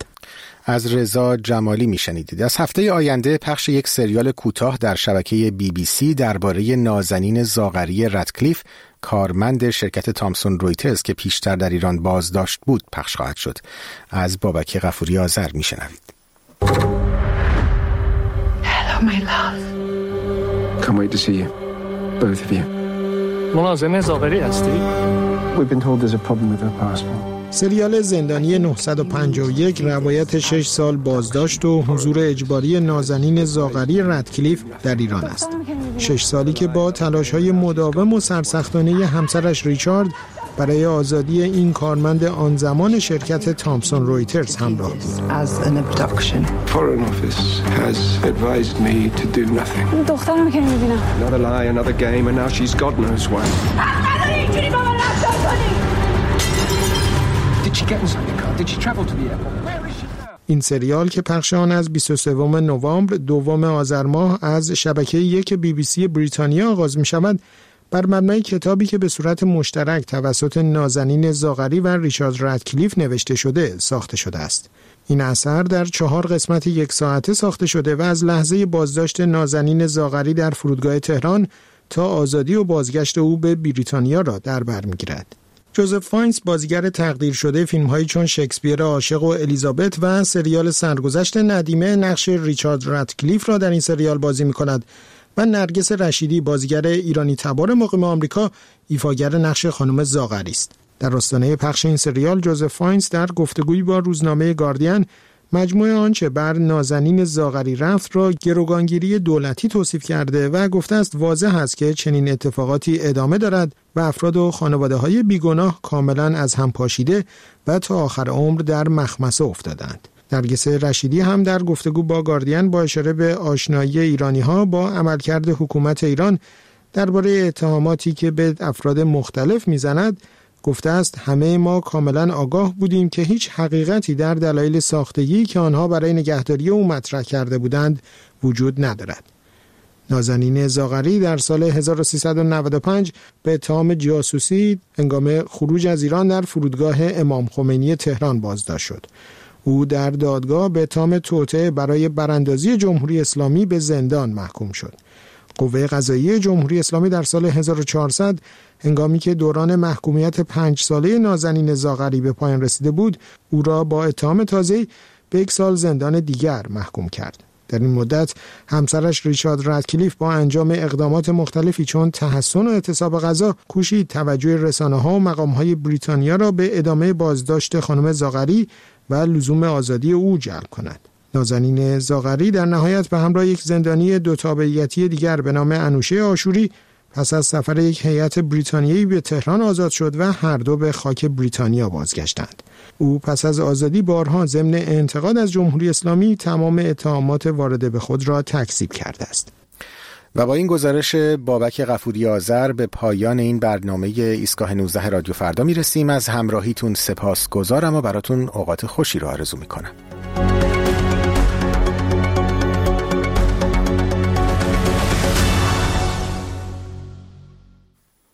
از رضا جمالی میشنیدید. از هفته آینده پخش یک سریال کوتاه در شبکه بی بی سی درباره نازنین زاغری رادکلیف، کارمند شرکت تامسون رویترز که پیشتر در ایران بازداشت بود، پخش خواهد شد. از بابک غفوری آذر میشنوید. Hello my love. Can't wait to see you. Both of you. منازنه زاغری هستی؟ We've been told there's a problem with her passport. سریال زندانی نهصد و پنجاه و یک روایت شش سال بازداشت و حضور اجباری نازنین زاغری رادکلیف در ایران است. شش سالی که با تلاش‌های مداوم و سرسختانه همسرش ریچارد برای آزادی این کارمند آن زمان شرکت تامسون رویترز همراه بود. As an abduction. Foreign office has advised me to do nothing. دخترم که نمی‌بینم. Another lie, another game, and now she's God knows why. Did she get inside the car? Did she travel to the airport? Where is she now? این سریال که پخش آن از بیست و سوم نوامبر دوم آذر ماه از شبکه یک بی بی سی بریتانیا آغاز می شود، بر مبنای کتابی که به صورت مشترک توسط نازنین زاغری و ریچارد رادکلیف نوشته شده ساخته شده است. این اثر در چهار قسمت یک ساعته ساخته شده و از لحظه بازداشت نازنین زاغری در فرودگاه تهران تا آزادی و بازگشت او به بریتانیا را در بر می‌گیرد. جوزف فاینز بازیگر تقدیر شده فیلم‌هایی چون شکسپیر عاشق و الیزابت و سریال سرگذشت ندیمه نقش ریچارد رادکلیف را در این سریال بازی می‌کند و نرگس رشیدی بازیگر ایرانی تبار مقیم آمریکا ایفاگر نقش خانم زاغری است. در آستانه پخش این سریال جوزف فاینز در گفتگویی با روزنامه گاردین مجموعه آنچه بر نازنین زاغری رفت را گروگانگیری دولتی توصیف کرده و گفته است واضح است که چنین اتفاقاتی ادامه دارد و افراد و خانواده‌های بیگناه کاملا از هم پاشیده و تا آخر عمر در مخمصه افتادند. نرگس رشیدی هم در گفتگو با گاردین با اشاره به آشنایی ایرانی‌ها با عملکرد حکومت ایران درباره اتهاماتی که به افراد مختلف می‌زند گفته است همه ما کاملا آگاه بودیم که هیچ حقیقتی در دلایل ساختگی که آنها برای نگهداری او مطرح کرده بودند وجود ندارد. نازنین زاغری در سال هزار و سیصد و نود و پنج به اتهام جاسوسی هنگام خروج از ایران در فرودگاه امام خمینی تهران بازداشت شد. او در دادگاه به اتهام توطئه برای براندازی جمهوری اسلامی به زندان محکوم شد. قوه قضاییه جمهوری اسلامی در سال هزار و چهارصد هنگامی که دوران محکومیت پنج ساله نازنین زاغری به پایان رسیده بود، او را با اتهام تازه‌ای به یک سال زندان دیگر محکوم کرد. در این مدت همسرش ریچارد رادکلیف با انجام اقدامات مختلفی چون تحسن و اعتصاب غذا کوشید توجه رسانه‌ها و مقام‌های بریتانیا را به ادامه بازداشت خانم زاغری و لزوم آزادی او جلب کند. نازنین زاغری در نهایت به همراه یک زندانی دو تابعیتی دیگر به نام انوشه آشوری پس از سفر یک هیئت بریتانیایی به تهران آزاد شد و هر دو به خاک بریتانیا بازگشتند. او پس از آزادی بارها ضمن انتقاد از جمهوری اسلامی تمام اتهامات وارده به خود را تکذیب کرده است. و با این گزارش بابک غفوری آذر به پایان این برنامه ایستگاه نوزده رادیو فردا میرسیم. از همراهیتون سپاسگزارم و براتون اوقات خوشی رو آرزو میکنم.